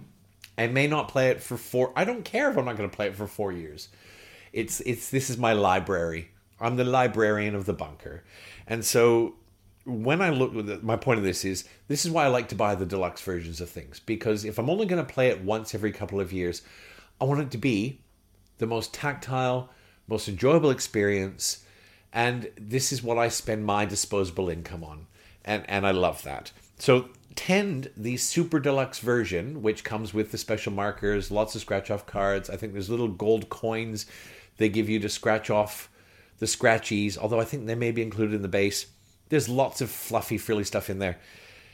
Speaker 2: I may not play it for 4... I don't care if I'm not going to play it for 4 years. This is my library. I'm the librarian of the bunker. And so when I look... My point of this is why I like to buy the deluxe versions of things. Because if I'm only going to play it once every couple of years, I want it to be the most tactile, most enjoyable experience. And this is what I spend my disposable income on. And I love that. So Tend, the Super Deluxe version, which comes with the special markers, lots of scratch-off cards. I think there's little gold coins they give you to scratch off the scratchies, although I think they may be included in the base. There's lots of fluffy, frilly stuff in there.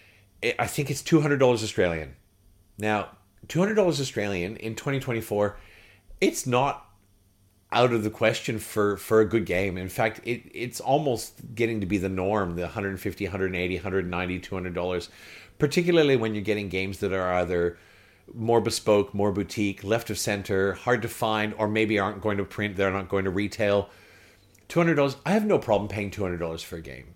Speaker 2: I think it's $200 Australian. Now, $200 Australian in 2024, it's not out of the question for a good game. In fact, it's almost getting to be the norm, the $150, $180, $190, $200, particularly when you're getting games that are either more bespoke, more boutique, left of center, hard to find, or maybe aren't going to print, they're not going to retail. $200, I have no problem paying $200 for a game.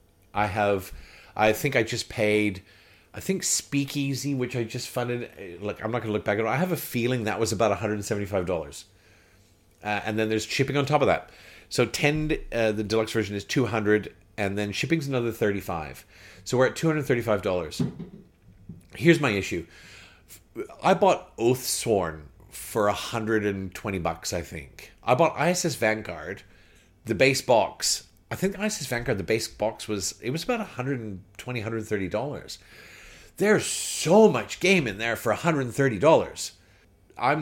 Speaker 2: I think I just paid, Speakeasy, which I just funded, like, I'm not going to look back at it. I have a feeling that was about $175. And then there's shipping on top of that. So Tend, the deluxe version is $200, and then shipping's another $35. So we're at $235. Here's my issue. I bought Oathsworn for $120, I think. I bought ISS Vanguard, the base box. I think ISS Vanguard, the base box was about $120, $130. There's so much game in there for $130. I'm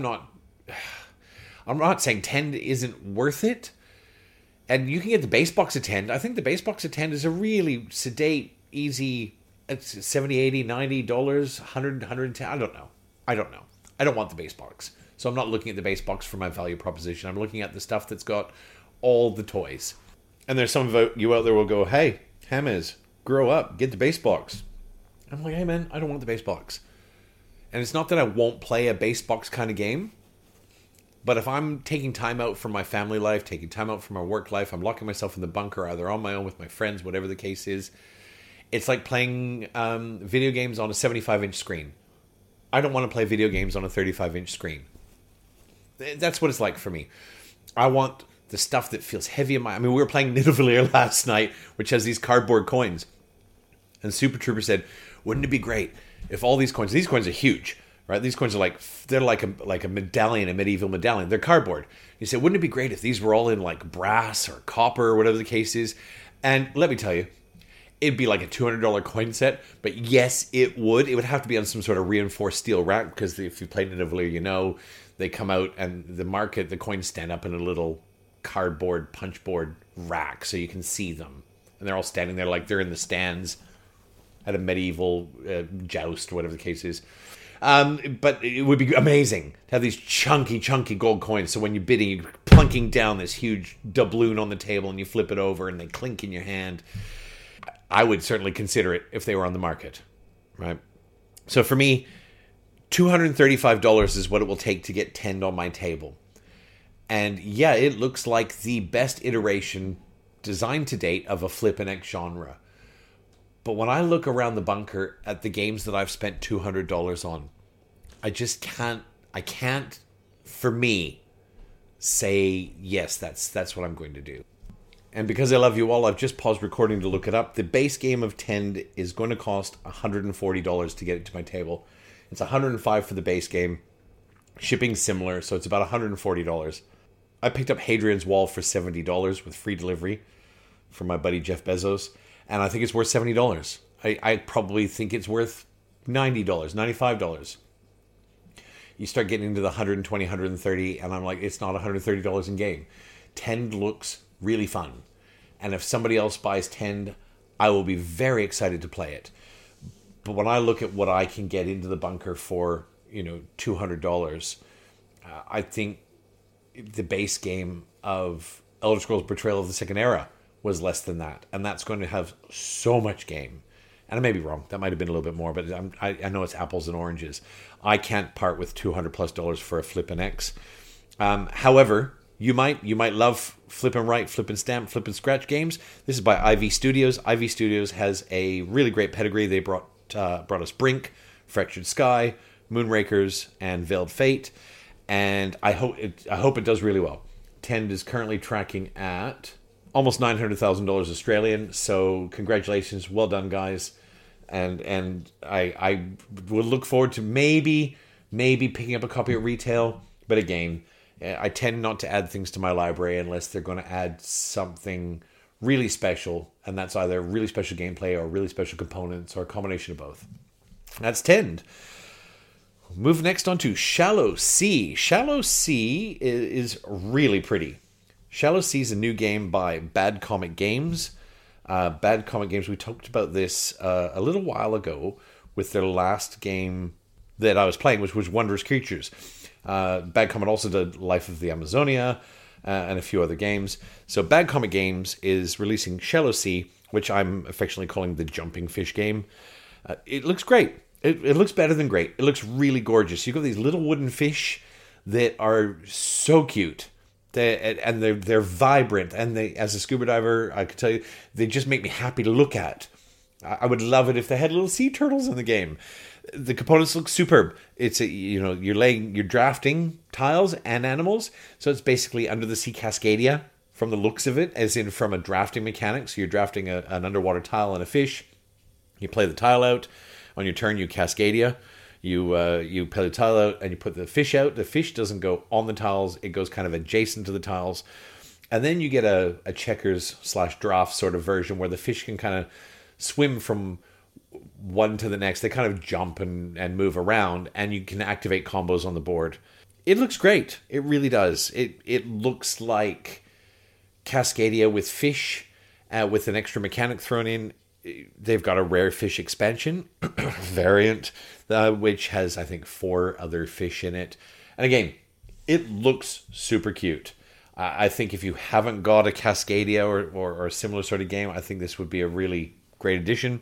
Speaker 2: not saying Tend isn't worth it. And you can get the base box of Tend. I think the base box of Tend is a really sedate, easy, it's $70, $80, $90, $100, $110. I don't know. I don't want the base box. So I'm not looking at the base box for my value proposition. I'm looking at the stuff that's got all the toys. And there's some of you out there will go, hey, Hammers, grow up, get the base box. I'm like, hey man, I don't want the base box. And it's not that I won't play a base box kind of game. But if I'm taking time out from my family life, taking time out from my work life, I'm locking myself in the bunker, either on my own with my friends, whatever the case is. It's like playing video games on a 75-inch screen. I don't want to play video games on a 35-inch screen. That's what it's like for me. I want the stuff that feels heavy in my... I mean, we were playing Nidavellir last night, which has these cardboard coins. And Super Trooper said, wouldn't it be great if all these coins are huge, right? These coins are they're like a medallion, a medieval medallion. They're cardboard. He said, wouldn't it be great if these were all in like brass or copper or whatever the case is? And let me tell you, it'd be like a $200 coin set. But yes, it would. It would have to be on some sort of reinforced steel rack, because if you played Nidavellir, you know, they come out and the coins stand up in a little cardboard punchboard rack so you can see them. And they're all standing there like they're in the stands at a medieval joust, whatever the case is. But it would be amazing to have these chunky gold coins. So when you're bidding, you're plunking down this huge doubloon on the table and you flip it over and they clink in your hand. I would certainly consider it if they were on the market, right? So for me, $235 is what it will take to get Tend on my table. And yeah, it looks like the best iteration designed to date of a Flip and X genre. But when I look around the bunker at the games that I've spent $200 on, I can't, for me, say, yes, that's what I'm going to do. And because I love you all, I've just paused recording to look it up. The base game of Tend is going to cost $140 to get it to my table. It's $105 for the base game. Shipping similar, so it's about $140. I picked up Hadrian's Wall for $70 with free delivery from my buddy Jeff Bezos, and I think it's worth $70. I probably think it's worth $90, $95. You start getting into the $120, $130, and I'm like, it's not $130 in game. Tend looks really fun. And if somebody else buys Tend, I will be very excited to play it. But when I look at what I can get into the bunker for, $200, I think the base game of Elder Scrolls Betrayal of the Second Era was less than that. And that's going to have so much game. And I may be wrong. That might have been a little bit more, but I know it's apples and oranges. I can't part with $200+ for a Flip and X. However, you might love Flip and Write, Flip and Stamp, Flip and Scratch games. This is by Ivy Studios. Ivy Studios has a really great pedigree. They brought us Brink, Fractured Sky, Moonrakers, and Veiled Fate. And I hope it does really well. Tend is currently tracking at almost $900,000 Australian. So congratulations, well done, guys. And I will look forward to maybe picking up a copy at retail. But again, I tend not to add things to my library unless they're going to add something really special, and that's either really special gameplay or really special components or a combination of both. That's Tend. Move next on to Shallow Sea. Shallow Sea is really pretty. Shallow Sea is a new game by Bad Comic Games. Bad Comic Games, we talked about this a little while ago with their last game that I was playing, which was Wondrous Creatures. Bad Comet also did Life of the Amazonia and a few other games. So Bad Comet Games is releasing Shallow Sea, which I'm affectionately calling the Jumping Fish game. It looks great. It looks better than great. It looks really gorgeous. You've got these little wooden fish that are so cute. They're vibrant. And they, as a scuba diver, I could tell you, they just make me happy to look at. I would love it if they had little sea turtles in the game. The components look superb. It's you're drafting tiles and animals, so it's basically under the sea Cascadia from the looks of it, as in from a drafting mechanic. So you're drafting an underwater tile and a fish. You play the tile out. On your turn, you Cascadia. You play the tile out and you put the fish out. The fish doesn't go on the tiles; it goes kind of adjacent to the tiles. And then you get a checkers/draft sort of version where the fish can kind of swim from one to the next. They kind of jump and move around, and you can activate combos on the board. It looks great. It really does. It looks like Cascadia with fish, with an extra mechanic thrown in. They've got a rare fish expansion variant, which has, I think, 4 other fish in it. And again, it looks super cute. I think if you haven't got a Cascadia or a similar sort of game, I think this would be a really great addition.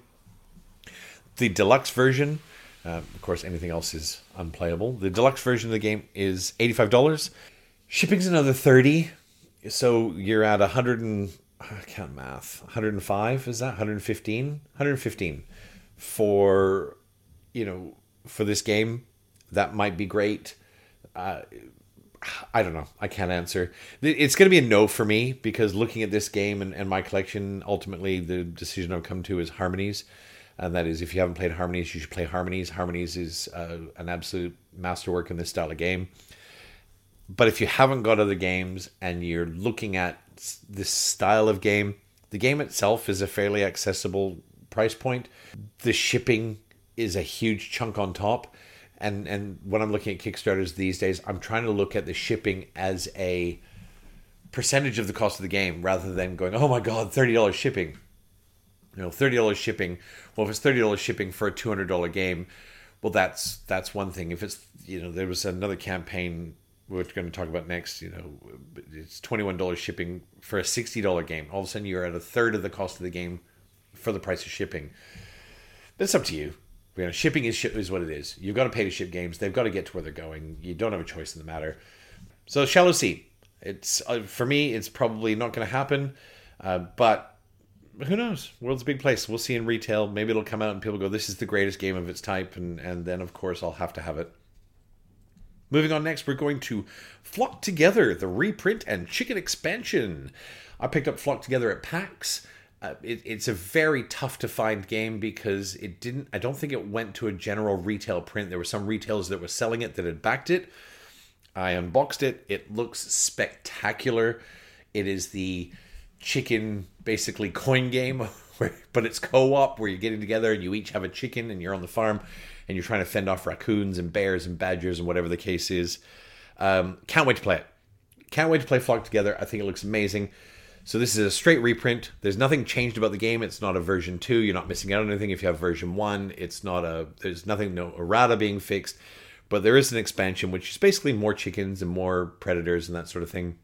Speaker 2: The deluxe version, of course, anything else is unplayable. The deluxe version of the game is $85. Shipping's another $30. So you're at 105, is that 115? 115 for this game. That might be great. I don't know. I can't answer. It's going to be a no for me, because looking at this game and my collection, ultimately the decision I've come to is Harmonies. And that is, if you haven't played Harmonies, you should play Harmonies. Harmonies is an absolute masterwork in this style of game. But if you haven't got other games and you're looking at this style of game, the game itself is a fairly accessible price point. The shipping is a huge chunk on top. And when I'm looking at Kickstarters these days, I'm trying to look at the shipping as a percentage of the cost of the game, rather than going, oh my God, $30 shipping. $30 shipping. Well, if it's $30 shipping for a $200 game, well, that's one thing. If it's, there was another campaign we're going to talk about next, it's $21 shipping for a $60 game. All of a sudden, you're at a third of the cost of the game for the price of shipping. That's up to you. Shipping is what it is. You've got to pay to ship games. They've got to get to where they're going. You don't have a choice in the matter. So, Shallow Sea. It's for me, it's probably not going to happen, but who knows? World's a big place. We'll see in retail. Maybe it'll come out and people go, this is the greatest game of its type, and then, of course, I'll have to have it. Moving on next, we're going to Flock Together, the reprint and chicken expansion. I picked up Flock Together at PAX. It's a very tough to find game because I don't think it went to a general retail print. There were some retailers that were selling it that had backed it. I unboxed it. It looks spectacular. It is the chicken, basically, coin game, but it's co-op where you're getting together and you each have a chicken and you're on the farm and you're trying to fend off raccoons and bears and badgers and whatever the case is. Can't wait to play it. Can't wait to play Flock Together. I think it looks amazing. So this is a straight reprint. There's nothing changed about the game. It's not a version 2. You're not missing out on anything if you have version 1. There's nothing, no errata being fixed. But there is an expansion, which is basically more chickens and more predators and that sort of thing.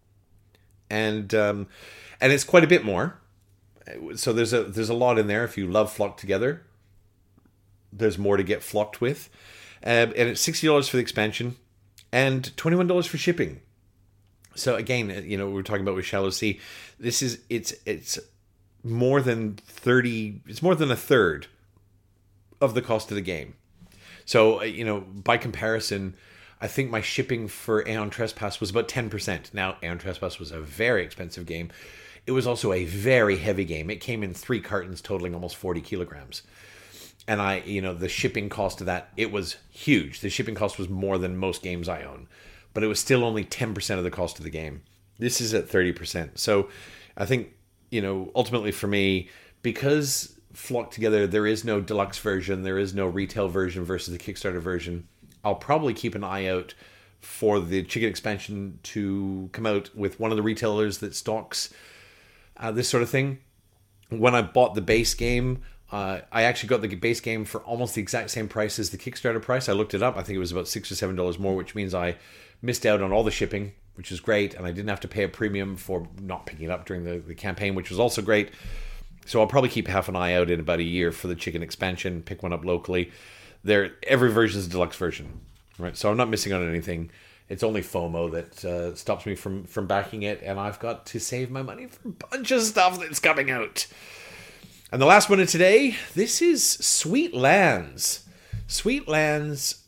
Speaker 2: And it's quite a bit more. So there's a lot in there. If you love Flock Together, there's more to get flocked with. And it's $60 for the expansion and $21 for shipping. So again, we were talking about with Shallow Sea. It's more than 30. It's more than a third of the cost of the game. So by comparison, I think my shipping for Aeon Trespass was about 10%. Now, Aeon Trespass was a very expensive game. It was also a very heavy game. It came in 3 cartons totaling almost 40 kilograms. And the shipping cost of that, it was huge. The shipping cost was more than most games I own. But it was still only 10% of the cost of the game. This is at 30%. So I think, ultimately for me, because Flock Together, there is no deluxe version, there is no retail version versus the Kickstarter version, I'll probably keep an eye out for the chicken expansion to come out with one of the retailers that stocks this sort of thing. When I bought the base game, I actually got the base game for almost the exact same price as the Kickstarter price. I looked it up. I think it was about $6 or $7 more, which means I missed out on all the shipping, which is great. And I didn't have to pay a premium for not picking it up during the campaign, which was also great. So I'll probably keep half an eye out in about a year for the chicken expansion, pick one up locally. Every version is a deluxe version, right? So I'm not missing out on anything. It's only FOMO that stops me from backing it, and I've got to save my money for a bunch of stuff that's coming out. And the last one of today, this is Sweet Lands. Sweet Lands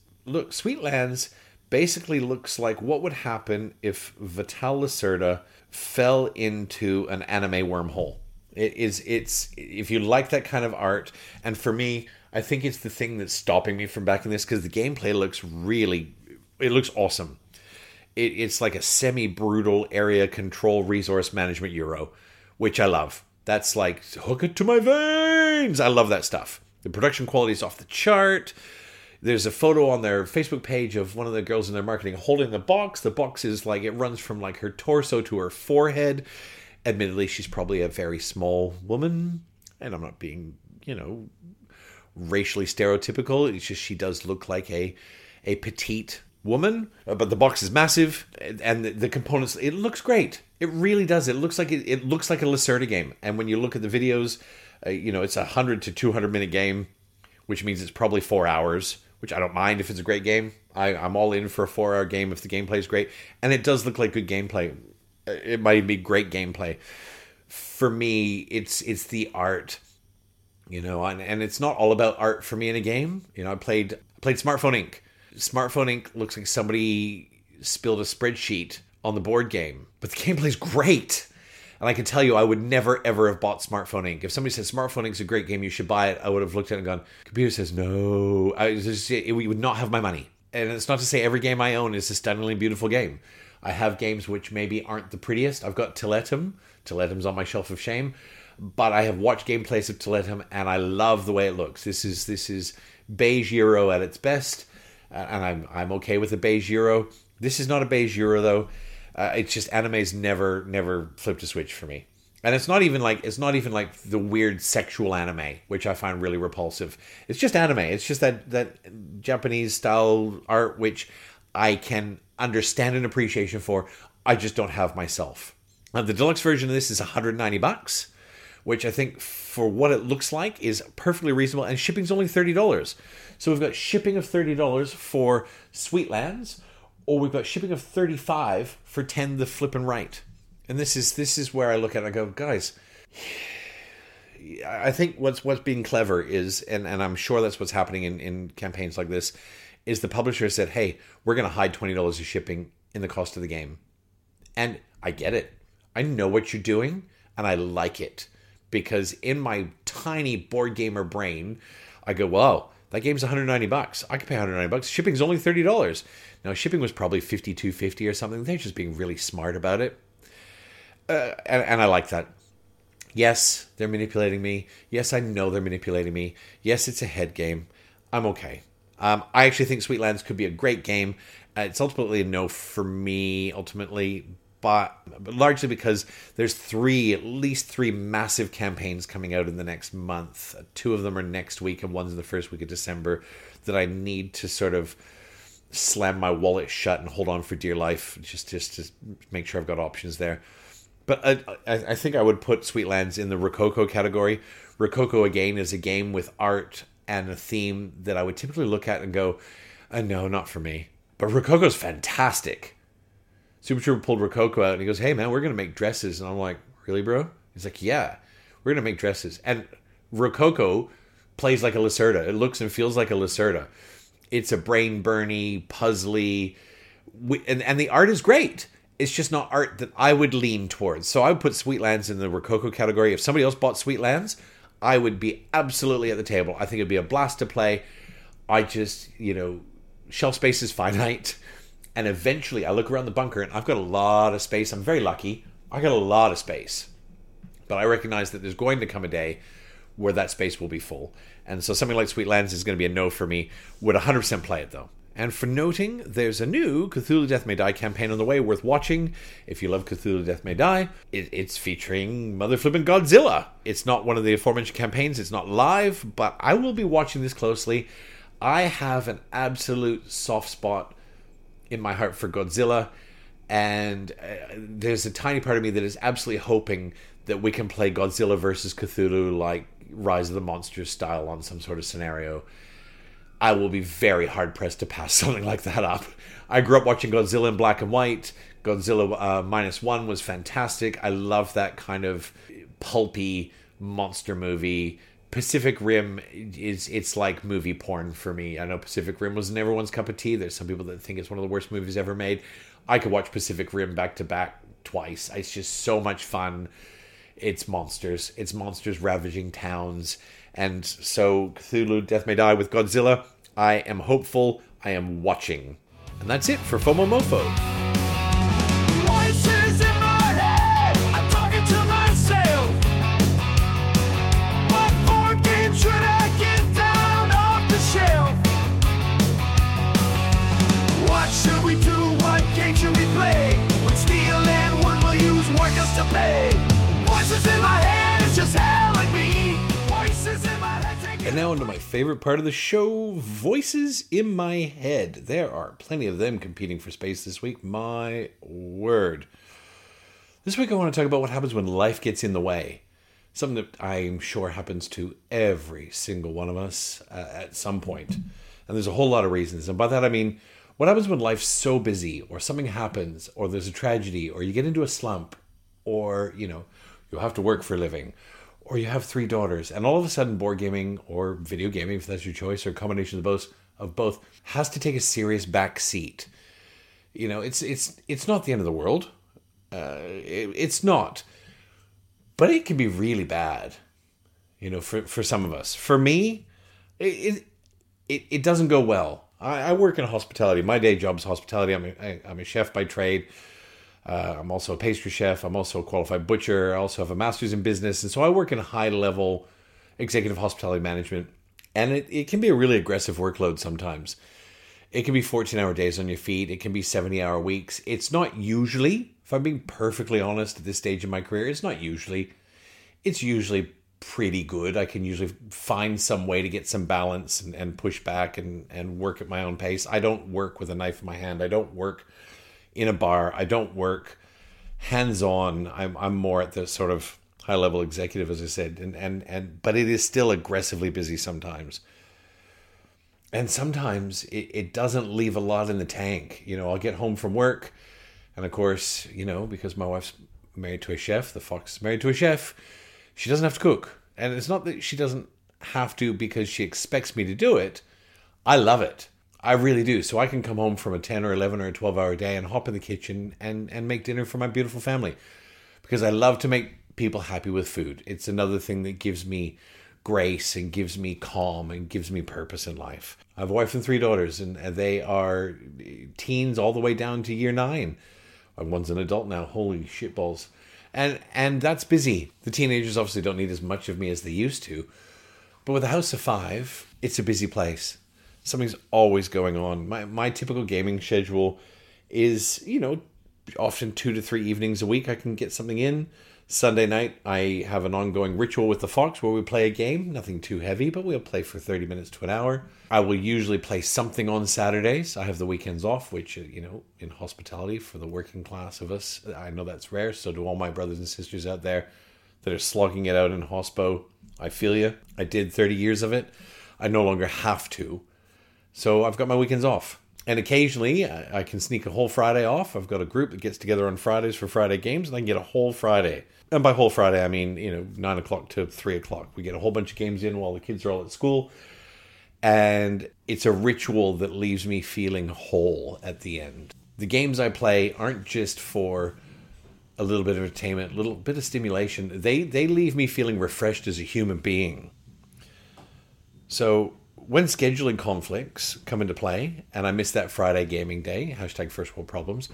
Speaker 2: basically looks like what would happen if Vital Lacerda fell into an anime wormhole. It's if you like that kind of art, and for me, I think it's the thing that's stopping me from backing this because the gameplay looks awesome. It's like a semi-brutal area control resource management Euro, which I love. That's like, hook it to my veins. I love that stuff. The production quality is off the chart. There's a photo on their Facebook page of one of the girls in their marketing holding the box. The box is like, it runs from like her torso to her forehead. Admittedly, she's probably a very small woman. And I'm not being, racially stereotypical. It's just she does look like a petite woman. But the box is massive. And the components, it looks great. It really does. It looks like a Lacerda game. And when you look at the videos, it's a 100 to 200 minute game, which means it's probably 4 hours, which I don't mind if it's a great game. I'm all in for a 4-hour game if the gameplay is great. And it does look like good gameplay. It might be great gameplay. For me, it's the art, and it's not all about art for me in a game. I played Smartphone Inc. Smartphone Inc. looks like somebody spilled a spreadsheet on the board game, but the gameplay's great. And I can tell you, I would never, ever have bought Smartphone Inc. If somebody said Smartphone Inc. is a great game, you should buy it, I would have looked at it and gone, computer says no. We would not have my money. And it's not to say every game I own is a stunningly beautiful game. I have games which maybe aren't the prettiest. I've got Tiletum. Tiletum's on my shelf of shame. But I have watched gameplays of Tiletum, and I love the way it looks. This is beige Euro at its best, and I'm okay with the beige Euro. This is not a beige Euro, though. It's just anime's never flipped a switch for me. And it's not even like the weird sexual anime, which I find really repulsive. It's just anime. It's just that Japanese style art, which I can understand an appreciation for. I just don't have myself. The deluxe version of this is $190, which I think for what it looks like is perfectly reasonable, and shipping's only $30. So we've got shipping of $30 for Sweetlands, or we've got shipping of $35 for 10 the Flippin' Right. And this is where I look at it and I go, guys, I think what's being clever is, and I'm sure that's what's happening in campaigns like this, is the publisher said, hey, we're going to hide $20 of shipping in the cost of the game. And I get it. I know what you're doing, and I like it. Because in my tiny board gamer brain, I go, well, that game's $190. I could pay $190. Shipping's only $30. Now, shipping was probably $52.50 or something. They're just being really smart about it. And I like that. Yes, they're manipulating me. Yes, I know they're manipulating me. Yes, it's a head game. I'm okay. I actually think Sweetlands could be a great game. It's ultimately a no for me, but largely because there's at least three massive campaigns coming out in the next month. 2 of them are next week, and one's in the first week of December, that I need to sort of slam my wallet shut and hold on for dear life, just to make sure I've got options there. But I think I would put Sweetlands in the Rococo category. Rococo, again, is a game with art and a theme that I would typically look at and go, no, not for me. But Rococo's fantastic. Super Trooper pulled Rococo out and he goes, hey, man, we're going to make dresses. And I'm like, really, bro? He's like, yeah, we're going to make dresses. And Rococo plays like a Lacerda. It looks and feels like a Lacerda. It's a brain-burny, puzzly, and the art is great. It's just not art that I would lean towards. So I would put Sweetlands in the Rococo category. If somebody else bought Sweetlands, I would be absolutely at the table. I think it'd be a blast to play. I just, shelf space is finite. And eventually I look around the bunker and I've got a lot of space. I'm very lucky. I got a lot of space. But I recognize that there's going to come a day where that space will be full. And so something like Sweetlands is going to be a no for me. Would 100% play it, though. And for noting, there's a new Cthulhu Death May Die campaign on the way worth watching. If you love Cthulhu Death May Die, it's featuring Mother Flippin' Godzilla. It's not one of the aforementioned campaigns. It's not live, but I will be watching this closely. I have an absolute soft spot in my heart for Godzilla, and there's a tiny part of me that is absolutely hoping that we can play Godzilla versus Cthulhu like Rise of the Monsters style on some sort of scenario. I will be very hard-pressed to pass something like that up. I grew up watching Godzilla in black and white. Godzilla -1 was fantastic. I love that kind of pulpy monster movie. Pacific Rim it's like movie porn for me. I know Pacific Rim wasn't everyone's cup of tea. There's some people that think it's one of the worst movies ever made. I could watch Pacific Rim back to back twice. It's just so much fun. It's monsters. It's monsters ravaging towns. And so Cthulhu Death May Die with Godzilla, I am hopeful. I am watching. And that's it for FOMO Mofo.
Speaker 3: Voices in my head, I'm talking to myself. What board game should I get down off the shelf? What should we do? What game should we play? When Steel and Wood will use workers to pay. Voices in my head, it's just hell and me. Voices in my head.
Speaker 2: And now into my favorite part of the show, Voices in My Head. There are plenty of them competing for space this week. My word. This week I want to talk about what happens when life gets in the way. Something that I'm sure happens to every single one of us at some point. And there's a whole lot of reasons. And by that I mean, what happens when life's so busy, or something happens, or there's a tragedy, or you get into a slump, or, you have to work for a living, or you have 3 daughters, and all of a sudden board gaming or video gaming, if that's your choice, or a combination of both, has to take a serious back seat. It's not the end of the world. It's not. But it can be really bad, for some of us. For me, it doesn't go well. I work in hospitality. My day job is hospitality. I'm a chef by trade. I'm also a pastry chef. I'm also a qualified butcher. I also have a master's in business. And so I work in high-level executive hospitality management. And it can be a really aggressive workload sometimes. It can be 14-hour days on your feet. It can be 70-hour weeks. It's not usually, if I'm being perfectly honest at this stage in my career, it's usually pretty good. I can usually find some way to get some balance and push back and work at my own pace. I don't work with a knife in my hand. I don't work in a bar. I don't work hands-on. I'm more at the sort of high-level executive, as I said, but it is still aggressively busy sometimes. And sometimes it doesn't leave a lot in the tank. I'll get home from work, and of course, because my wife's married to a chef, the fox is married to a chef, she doesn't have to cook. And it's not that she doesn't have to because she expects me to do it. I love it. I really do. So I can come home from a 10 or 11 or a 12-hour day and hop in the kitchen and make dinner for my beautiful family. Because I love to make people happy with food. It's another thing that gives me grace and gives me calm and gives me purpose in life. I have a wife and 3 daughters, and they are teens all the way down to year 9. One's an adult now. Holy shitballs. And that's busy. The teenagers obviously don't need as much of me as they used to. But with a house of 5, it's a busy place. Something's always going on. My typical gaming schedule is, often 2 to 3 evenings a week I can get something in. Sunday night, I have an ongoing ritual with the Fox where we play a game. Nothing too heavy, but we'll play for 30 minutes to an hour. I will usually play something on Saturdays. I have the weekends off, which, in hospitality for the working class of us, I know that's rare. So do all my brothers and sisters out there that are slogging it out in hospo. I feel you. I did 30 years of it. I no longer have to. So I've got my weekends off. And occasionally, I can sneak a whole Friday off. I've got a group that gets together on Fridays for Friday games, and I can get a whole Friday. And by whole Friday, I mean, 9 o'clock to 3 o'clock. We get a whole bunch of games in while the kids are all at school. And it's a ritual that leaves me feeling whole at the end. The games I play aren't just for a little bit of entertainment, a little bit of stimulation. They leave me feeling refreshed as a human being. So when scheduling conflicts come into play, and I miss that Friday gaming day, hashtag first world problems,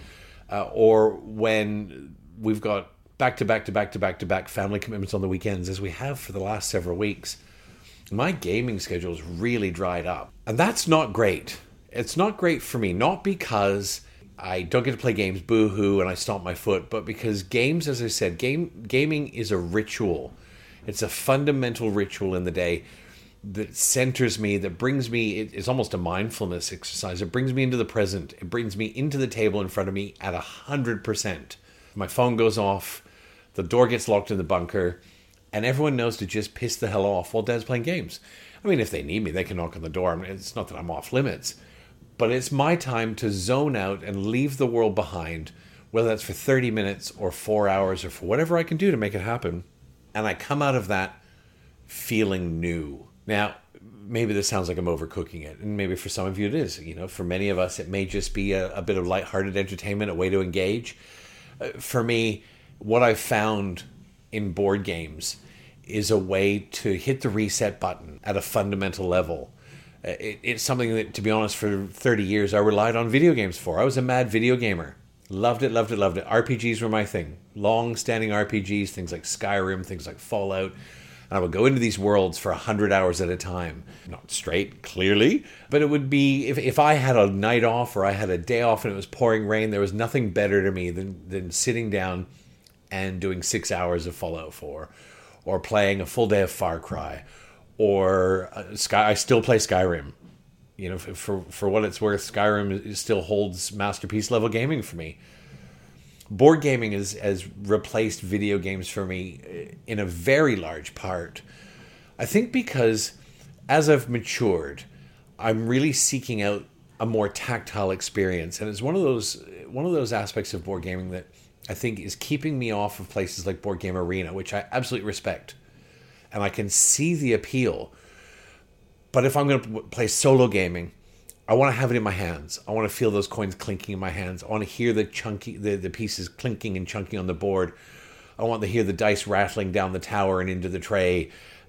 Speaker 2: or when we've got back-to-back family commitments on the weekends, as we have for the last several weeks, my gaming schedule's really dried up. And that's not great. It's not great for me, not because I don't get to play games, boo-hoo, and I stomp my foot, but because games, as I said, gaming is a ritual. It's a fundamental ritual in the day that centers me, that brings me, it's almost a mindfulness exercise. It brings me into the present. It brings me into the table in front of me at 100%. My phone goes off, the door gets locked in the bunker, and everyone knows to just piss the hell off while Dad's playing games. I mean, if they need me, they can knock on the door. I mean, it's not that I'm off limits, but it's my time to zone out and leave the world behind, whether that's for 30 minutes or 4 hours or for whatever I can do to make it happen. And I come out of that feeling new. Now, maybe this sounds like I'm overcooking it, and maybe for some of you it is. For many of us, it may just be a bit of lighthearted entertainment, a way to engage. For me, what I've found in board games is a way to hit the reset button at a fundamental level. It's something that, to be honest, for 30 years I relied on video games for. I was a mad video gamer. Loved it. RPGs were my thing. Long-standing RPGs, things like Skyrim, things like Fallout. And I would go into these worlds for 100 hours at a time. Not straight, clearly, but it would be, if I had a night off or I had a day off and it was pouring rain, there was nothing better to me than sitting down and doing 6 hours of Fallout 4, or playing a full day of Far Cry, or I still play Skyrim. For what it's worth, Skyrim still holds masterpiece level gaming for me. Board gaming has replaced video games for me in a very large part. I think because as I've matured, I'm really seeking out a more tactile experience, and it's one of those aspects of board gaming that I think is keeping me off of places like Board Game Arena, which I absolutely respect. And I can see the appeal. But if I'm going to play solo gaming, I want to have it in my hands. I want to feel those coins clinking in my hands. I want to hear the pieces clinking and chunking on the board. I want to hear the dice rattling down the tower and into the tray.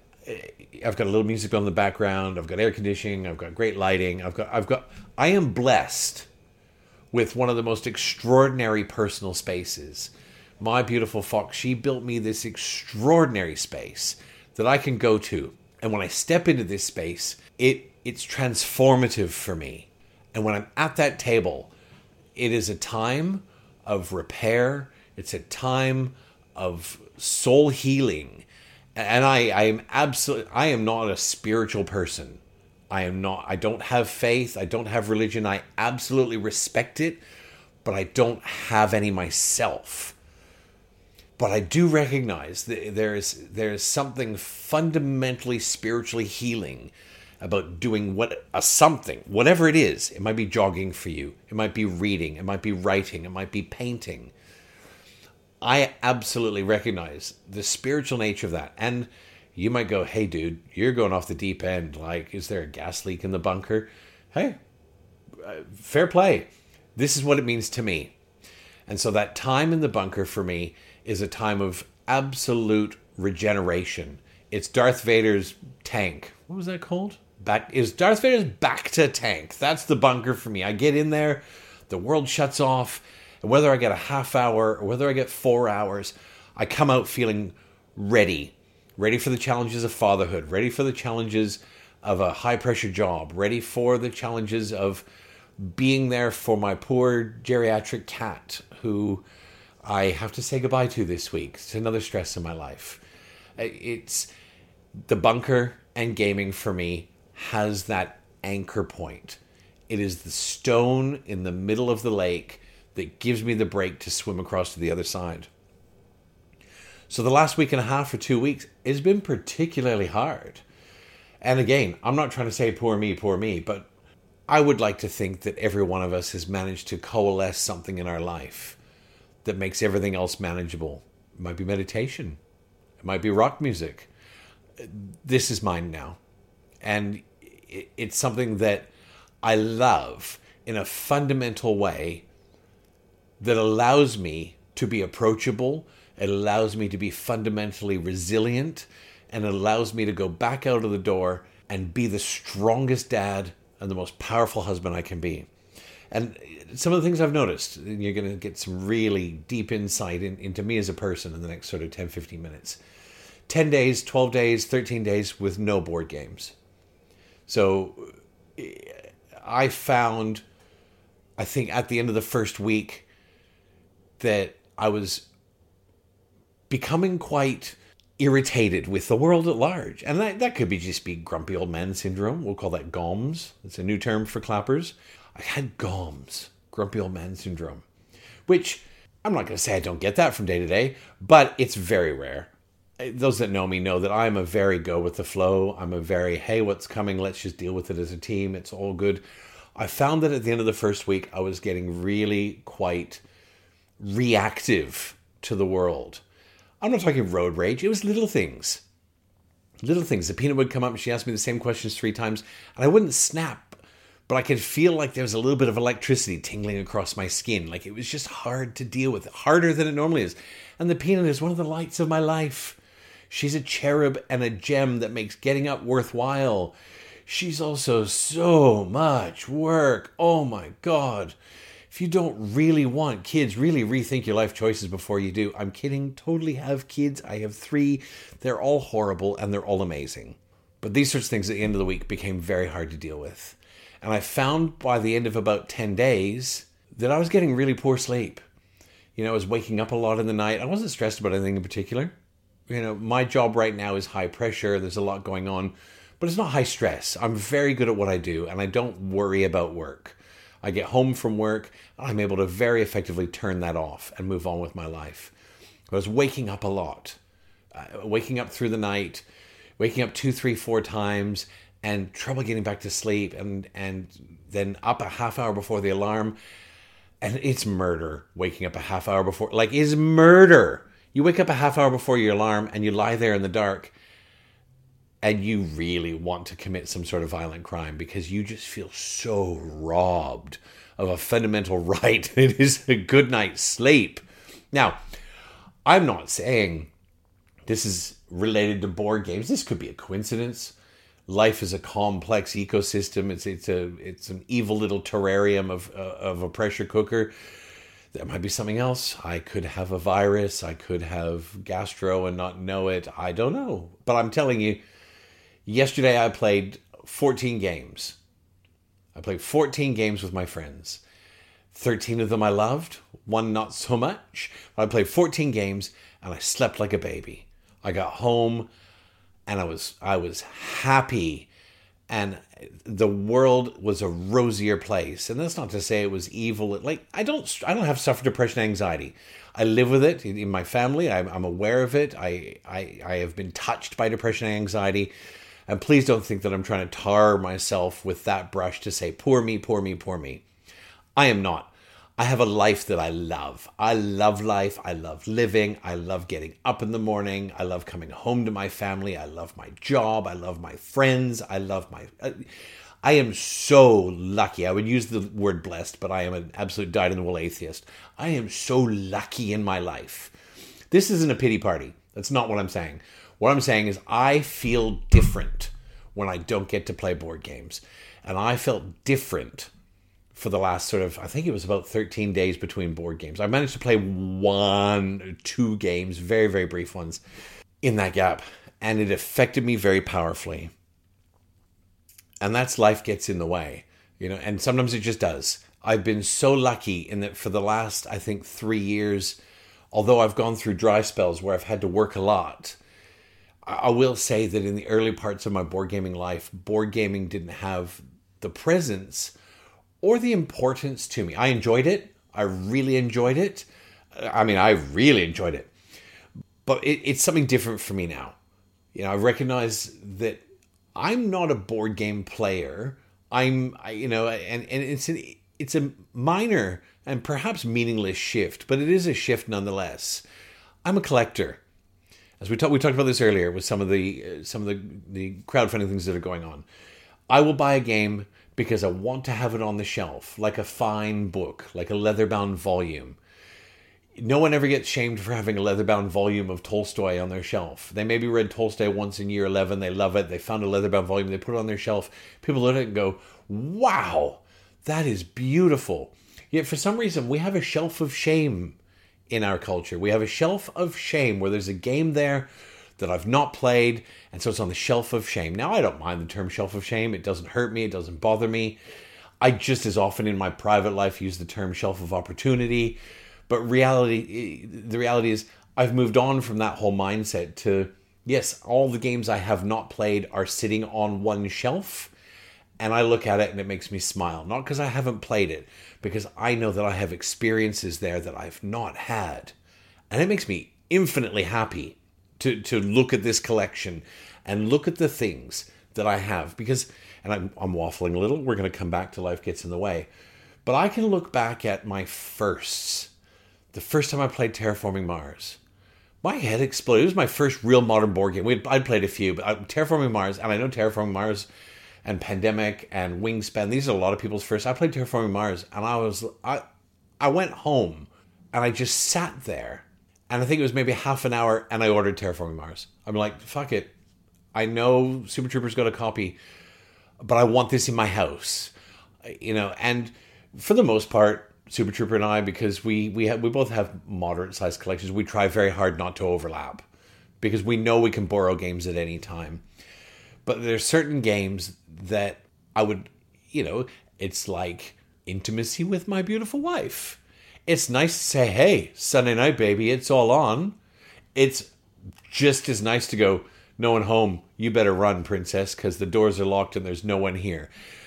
Speaker 2: I've got a little music on the background. I've got air conditioning. I've got great lighting. I am blessed with one of the most extraordinary personal spaces. My beautiful Fox, she built me this extraordinary space that I can go to. And when I step into this space, it's transformative for me. And when I'm at that table, it is a time of repair. It's a time of soul healing. And I am not a spiritual person. I don't have faith. I don't have religion. I absolutely respect it, but I don't have any myself. But I do recognize that there is something fundamentally spiritually healing about doing whatever it is. It might be jogging for you. It might be reading. It might be writing. It might be painting. I absolutely recognize the spiritual nature of that. And you might go, hey, dude, you're going off the deep end. Like, is there a gas leak in the bunker? Hey, fair play. This is what it means to me. And so that time in the bunker for me is a time of absolute regeneration. It's Darth Vader's tank. What was that called? Darth Vader's Bacta tank. That's the bunker for me. I get in there, the world shuts off, and whether I get a half hour or whether I get 4 hours, I come out feeling ready. Ready for the challenges of fatherhood, ready for the challenges of a high-pressure job, ready for the challenges of being there for my poor geriatric cat, who I have to say goodbye to this week. It's another stress in my life. It's the bunker, and gaming for me has that anchor point. It is the stone in the middle of the lake that gives me the break to swim across to the other side. So the last week and a half or 2 weeks has been particularly hard. And again, I'm not trying to say poor me, but I would like to think that every one of us has managed to coalesce something in our life that makes everything else manageable. It might be meditation. It might be rock music. This is mine now. And it's something that I love in a fundamental way that allows me to be approachable. It allows me to be fundamentally resilient, and it allows me to go back out of the door and be the strongest dad and the most powerful husband I can be. And some of the things I've noticed, you're going to get some really deep insight into me as a person in the next sort of 10, 15 minutes. 10 days, 12 days, 13 days with no board games. So I found, I think at the end of the first week, that I was becoming quite irritated with the world at large. And that could just be grumpy old man syndrome. We'll call that GOMS. It's a new term for clappers. I had GOMS, grumpy old man syndrome, which I'm not going to say I don't get that from day to day, but it's very rare. Those that know me know that I'm a very go with the flow. I'm a very, hey, what's coming? Let's just deal with it as a team. It's all good. I found that at the end of the first week, I was getting really quite reactive to the world. I'm not talking road rage. It was little things. Little things. The peanut would come up and she asked me the same questions 3 times, and I wouldn't snap, but I could feel like there was a little bit of electricity tingling across my skin. Like it was just hard to deal with. Harder than it normally is. And the peanut is one of the lights of my life. She's a cherub and a gem that makes getting up worthwhile. She's also so much work. Oh my God. If you don't really want kids, really rethink your life choices before you do. I'm kidding. Totally have kids. I have 3. They're all horrible and they're all amazing. But these sorts of things at the end of the week became very hard to deal with. And I found by the end of about 10 days that I was getting really poor sleep. I was waking up a lot in the night. I wasn't stressed about anything in particular. My job right now is high pressure. There's a lot going on, but it's not high stress. I'm very good at what I do and I don't worry about work. I get home from work, I'm able to very effectively turn that off and move on with my life. I was waking up a lot, waking up through the night, waking up 2, 3, 4 times, and trouble getting back to sleep, and then up a half hour before the alarm. And it's murder waking up a half hour before. Like, it's murder. You wake up a half hour before your alarm and you lie there in the dark and you really want to commit some sort of violent crime because you just feel so robbed of a fundamental right. It is a good night's sleep. Now, I'm not saying this is related to board games. This could be a coincidence. Life is a complex ecosystem. It's an evil little terrarium of a pressure cooker. There might be something else. I could have a virus. I could have gastro and not know it. I don't know. But I'm telling you, yesterday I played 14 games. I played 14 games with my friends. 13 of them I loved. 1 not so much. I played 14 games and I slept like a baby. I got home and I was happy, and the world was a rosier place. And that's not to say it was evil. I don't have suffered depression and anxiety. I live with it in my family. I'm aware of it. I have been touched by depression and anxiety. And please don't think that I'm trying to tar myself with that brush to say, poor me, poor me, poor me. I am not. I have a life that I love. I love life. I love living. I love getting up in the morning. I love coming home to my family. I love my job. I love my friends. I love I am so lucky. I would use the word blessed, but I am an absolute dyed-in-the-wool atheist. I am so lucky in my life. This isn't a pity party. That's not what I'm saying. What I'm saying is I feel different when I don't get to play board games. And I felt different for the last sort of, I think it was about 13 days between board games. I managed to play 2 games, very, very brief ones, in that gap. And it affected me very powerfully. And that's life gets in the way, and sometimes it just does. I've been so lucky in that for the last, I think, 3 years, although I've gone through dry spells where I've had to work a lot, I will say that in the early parts of my board gaming life, board gaming didn't have the presence or the importance to me. I enjoyed it. I really enjoyed it. I really enjoyed it. But it's something different for me now. I recognize that I'm not a board game player. And it's a minor and perhaps meaningless shift, but it is a shift nonetheless. I'm a collector. As we talked about this earlier with some of the crowdfunding things that are going on. I will buy a game because I want to have it on the shelf, like a fine book, like a leather-bound volume. No one ever gets shamed for having a leather-bound volume of Tolstoy on their shelf. They maybe read Tolstoy once in year 11. They love it. They found a leather-bound volume. They put it on their shelf. People look at it and go, wow, that is beautiful. Yet for some reason, we have a shelf of shame in our culture. We have a shelf of shame where there's a game there that I've not played, and so it's on the shelf of shame. Now, I don't mind the term shelf of shame. It doesn't hurt me. It doesn't bother me. I just as often in my private life use the term shelf of opportunity. But the reality is I've moved on from that whole mindset to, yes, all the games I have not played are sitting on one shelf. And I look at it and it makes me smile. Not because I haven't played it, because I know that I have experiences there that I've not had. And it makes me infinitely happy to look at this collection and look at the things that I have. Because, and I'm waffling a little, we're going to come back to Life Gets in the Way. But I can look back at my firsts. The first time I played Terraforming Mars, my head exploded. It was my first real modern board game. I'd played a few, but Terraforming Mars, and I know Terraforming Mars and Pandemic and Wingspan, these are a lot of people's first. I played Terraforming Mars, and I went home, and I just sat there, and I think it was maybe half an hour, and I ordered Terraforming Mars. I'm like, fuck it. I know Super Troopers got a copy, but I want this in my house. And for the most part, Super Trooper and I, because we both have moderate sized collections, we try very hard not to overlap because we know we can borrow games at any time. But there's certain games that I would, it's like intimacy with my beautiful wife. It's nice to say, hey, Sunday night, baby, it's all on. It's just as nice to go, no one home, you better run, princess, because the doors are locked and there's no one here.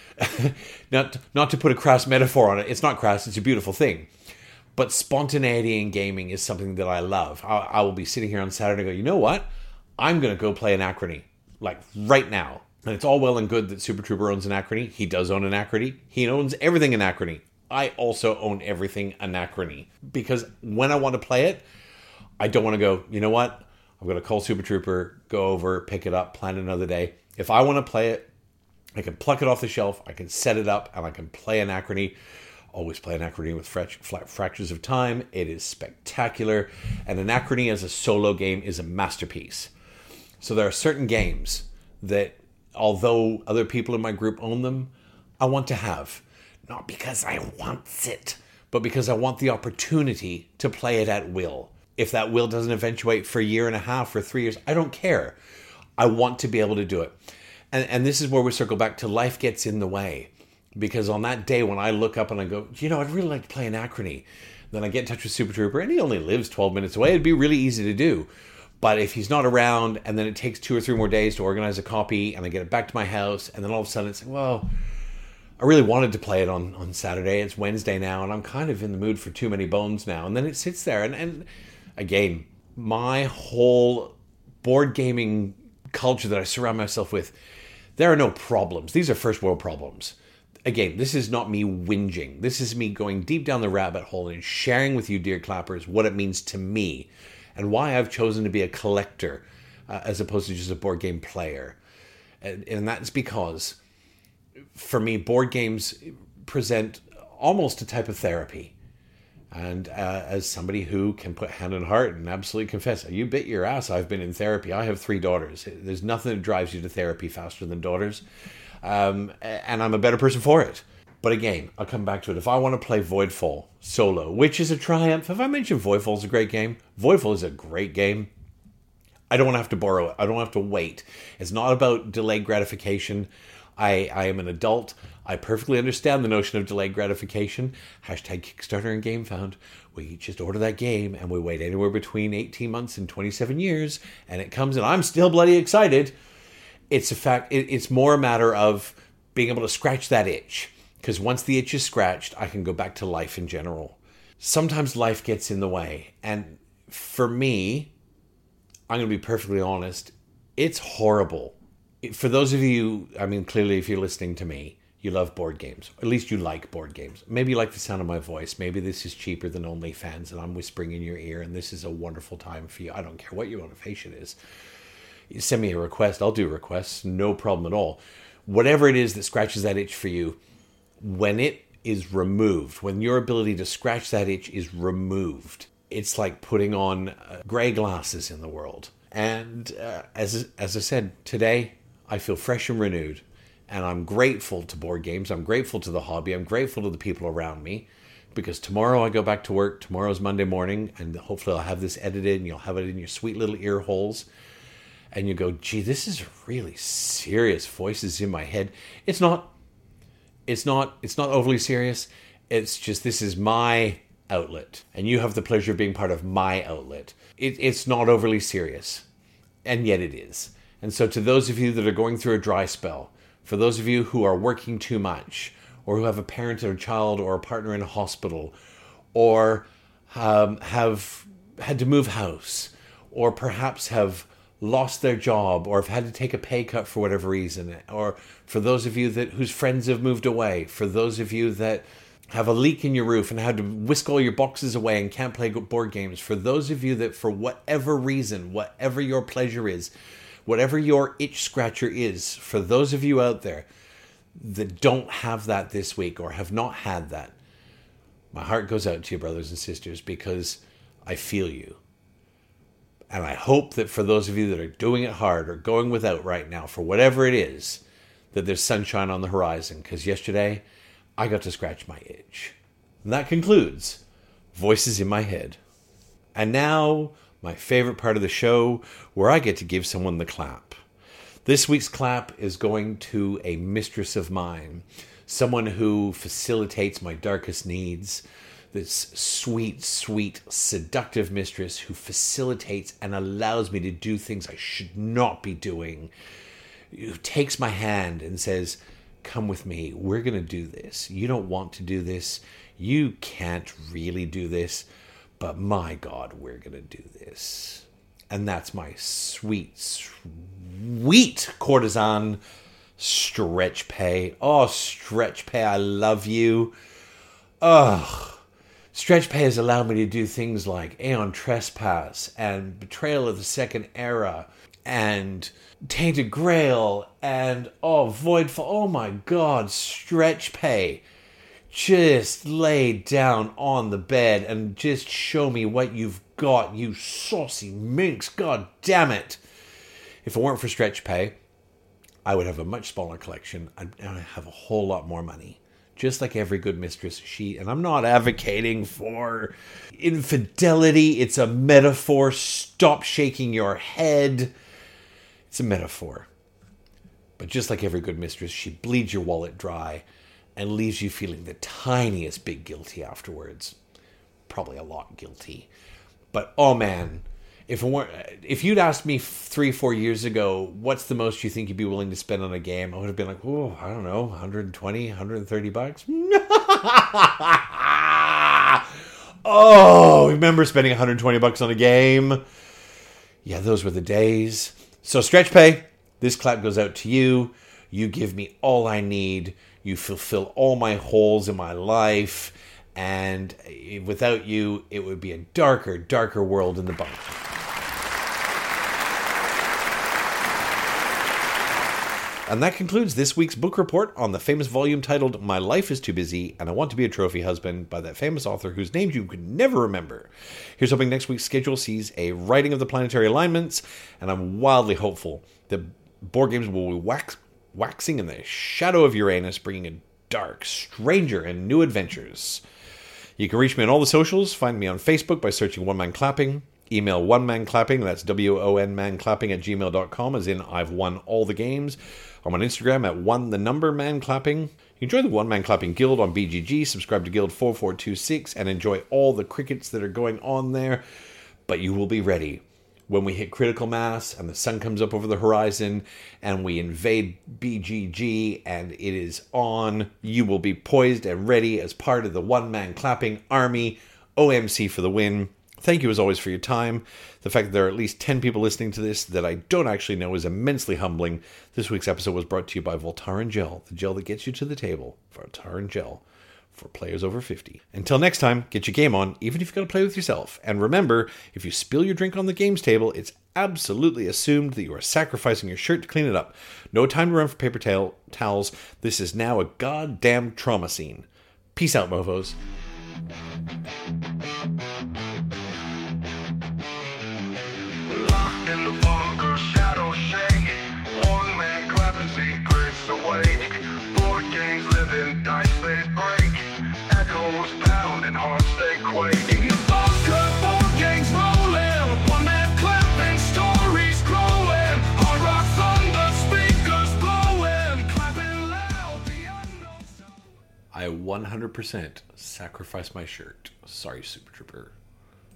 Speaker 2: Not to put a crass metaphor on it. It's not crass. It's a beautiful thing. But spontaneity in gaming is something that I love. I will be sitting here on Saturday and go, you know what? I'm going to go play Anachrony. Like right now. And it's all well and good that Super Trooper owns Anachrony. He does own Anachrony. He owns everything Anachrony. I also own everything Anachrony. Because when I want to play it, I don't want to go, you know what? I'm going to call Super Trooper, go over, pick it up, plan another day. If I want to play it, I can pluck it off the shelf, I can set it up, and I can play Anachrony. Always play Anachrony with Fractures of Time. It is spectacular. And Anachrony as a solo game is a masterpiece. So there are certain games that, although other people in my group own them, I want to have. Not because I want it, but because I want the opportunity to play it at will. If that will doesn't eventuate for a year and a half or 3 years, I don't care. I want to be able to do it. And this is where we circle back to life gets in the way. Because on that day when I look up and I go, I'd really like to play Anachrony. Then I get in touch with Super Trooper and he only lives 12 minutes away. It'd be really easy to do. But if he's not around and then it takes 2 or 3 more days to organize a copy and I get it back to my house and then all of a sudden it's, well, I really wanted to play it on Saturday. It's Wednesday now and I'm kind of in the mood for Too Many Bones now. And then it sits there. And again, my whole board gaming culture that I surround myself with, there are no problems. These are first world problems. Again, this is not me whinging. This is me going deep down the rabbit hole and sharing with you, dear clappers, what it means to me and why I've chosen to be a collector as opposed to just a board game player. And that's because for me, board games present almost a type of therapy. And as somebody who can put hand on heart and absolutely confess, you bit your ass, I've been in therapy. I have 3 daughters. There's nothing that drives you to therapy faster than daughters. And I'm a better person for it. But again, I'll come back to it. If I want to play Voidfall solo, which is a triumph, if I mentioned Voidfall is a great game, Voidfall is a great game. I don't want to have to borrow it. I don't have to wait. It's not about delayed gratification. I am an adult. I perfectly understand the notion of delayed gratification. Hashtag Kickstarter and GameFound. We just order that game and we wait anywhere between 18 months and 27 years. And it comes and I'm still bloody excited. It's a fact. It's more a matter of being able to scratch that itch. Because once the itch is scratched, I can go back to life in general. Sometimes life gets in the way. And for me, I'm going to be perfectly honest, it's horrible. For those of you, I mean, clearly if you're listening to me, you love board games. At least you like board games. Maybe you like the sound of my voice. Maybe this is cheaper than OnlyFans and I'm whispering in your ear and this is a wonderful time for you. I don't care what your motivation is. You send me a request. I'll do requests. No problem at all. Whatever it is that scratches that itch for you, when it is removed, when your ability to scratch that itch is removed, it's like putting on gray glasses in the world. And as I said, today I feel fresh and renewed. And I'm grateful to board games. I'm grateful to the hobby. I'm grateful to the people around me. Because tomorrow I go back to work. Tomorrow's Monday morning. And hopefully I'll have this edited and you'll have it in your sweet little ear holes. And you go, gee, this is really serious voices in my head. It's not overly serious. It's just, this is my outlet. And you have the pleasure of being part of my outlet. It's not overly serious. And yet it is. And so to those of you that are going through a dry spell, for those of you who are working too much, or who have a parent or a child or a partner in a hospital, or have had to move house, or perhaps have lost their job, or have had to take a pay cut for whatever reason, or for those of you whose friends have moved away, for those of you that have a leak in your roof and had to whisk all your boxes away and can't play board games, for those of you that for whatever reason, whatever your pleasure is, whatever your itch scratcher is, for those of you out there that don't have that this week or have not had that, my heart goes out to you, brothers and sisters, because I feel you. And I hope that for those of you that are doing it hard or going without right now, for whatever it is, that there's sunshine on the horizon. Because yesterday, I got to scratch my itch. And that concludes Voices in My Head. And now, my favorite part of the show, where I get to give someone the clap. This week's clap is going to a mistress of mine, someone who facilitates my darkest needs, this sweet, sweet, seductive mistress who facilitates and allows me to do things I should not be doing, who takes my hand and says, come with me, we're going to do this. You don't want to do this. You can't really do this. But my God, we're going to do this. And that's my sweet, sweet courtesan, Stretch Pay. Oh, Stretch Pay, I love you. Ugh. Stretch Pay has allowed me to do things like Aeon Trespass and Betrayal of the Second Era and Tainted Grail and Voidfall. Oh my God, Stretch Pay. Just lay down on the bed and just show me what you've got, you saucy minx. God damn it. If it weren't for Stretch Pay, I would have a much smaller collection and I'd have a whole lot more money. Just like every good mistress, and I'm not advocating for infidelity. It's a metaphor. Stop shaking your head. It's a metaphor. But just like every good mistress, she bleeds your wallet dry and leaves you feeling the tiniest bit guilty afterwards. Probably a lot guilty. But oh man, if you'd asked me 3-4 years ago, what's the most you think you'd be willing to spend on a game? I would have been like, oh, I don't know, 120, 130 bucks. Oh, remember spending 120 bucks on a game? Yeah, those were the days. So Stretch Pay, this clap goes out to you. You give me all I need. You fulfill all my holes in my life. And without you, it would be a darker, darker world in the bunker. And that concludes this week's book report on the famous volume titled My Life is Too Busy and I Want to Be a Trophy Husband by that famous author whose name you could never remember. Here's hoping next week's schedule sees a writing of the planetary alignments, and I'm wildly hopeful that board games will be waxing in the shadow of Uranus, bringing a dark, stranger, and new adventures. You can reach me on all the socials. Find me on Facebook by searching One Man Clapping. Email onemanclapping, that's WONmanclapping at gmail.com, as in I've won all the games. I'm on Instagram at @1theNumberManClapping. You can join the One Man Clapping Guild on BGG, subscribe to Guild 4426, and enjoy all the crickets that are going on there. But you will be ready when we hit critical mass and the sun comes up over the horizon and we invade BGG and it is on. You will be poised and ready as part of the One Man Clapping army. OMC for the win. Thank you as always for your time. The fact that there are at least 10 people listening to this that I don't actually know is immensely humbling. This week's episode was brought to you by Voltaren Gel, the gel that gets you to the table. Voltaren Gel, for players over 50. Until next time, get your game on, even if you've got to play with yourself. And remember, if you spill your drink on the games table, it's absolutely assumed that you are sacrificing your shirt to clean it up. No time to run for paper towels. This is now a goddamn trauma scene. Peace out, mofos.
Speaker 1: Locked in the bunker, shadows shake. One man clapping secrets awake. Board games living, dice they break. Echoes pounding, hearts they quake.
Speaker 3: In the bunker, board games rolling. One man clapping, stories growing. Hard rock thunder, speakers blowing. Clapping loud, the unknown sound.
Speaker 2: I 100% sacrifice my shirt. Sorry, Super Trooper.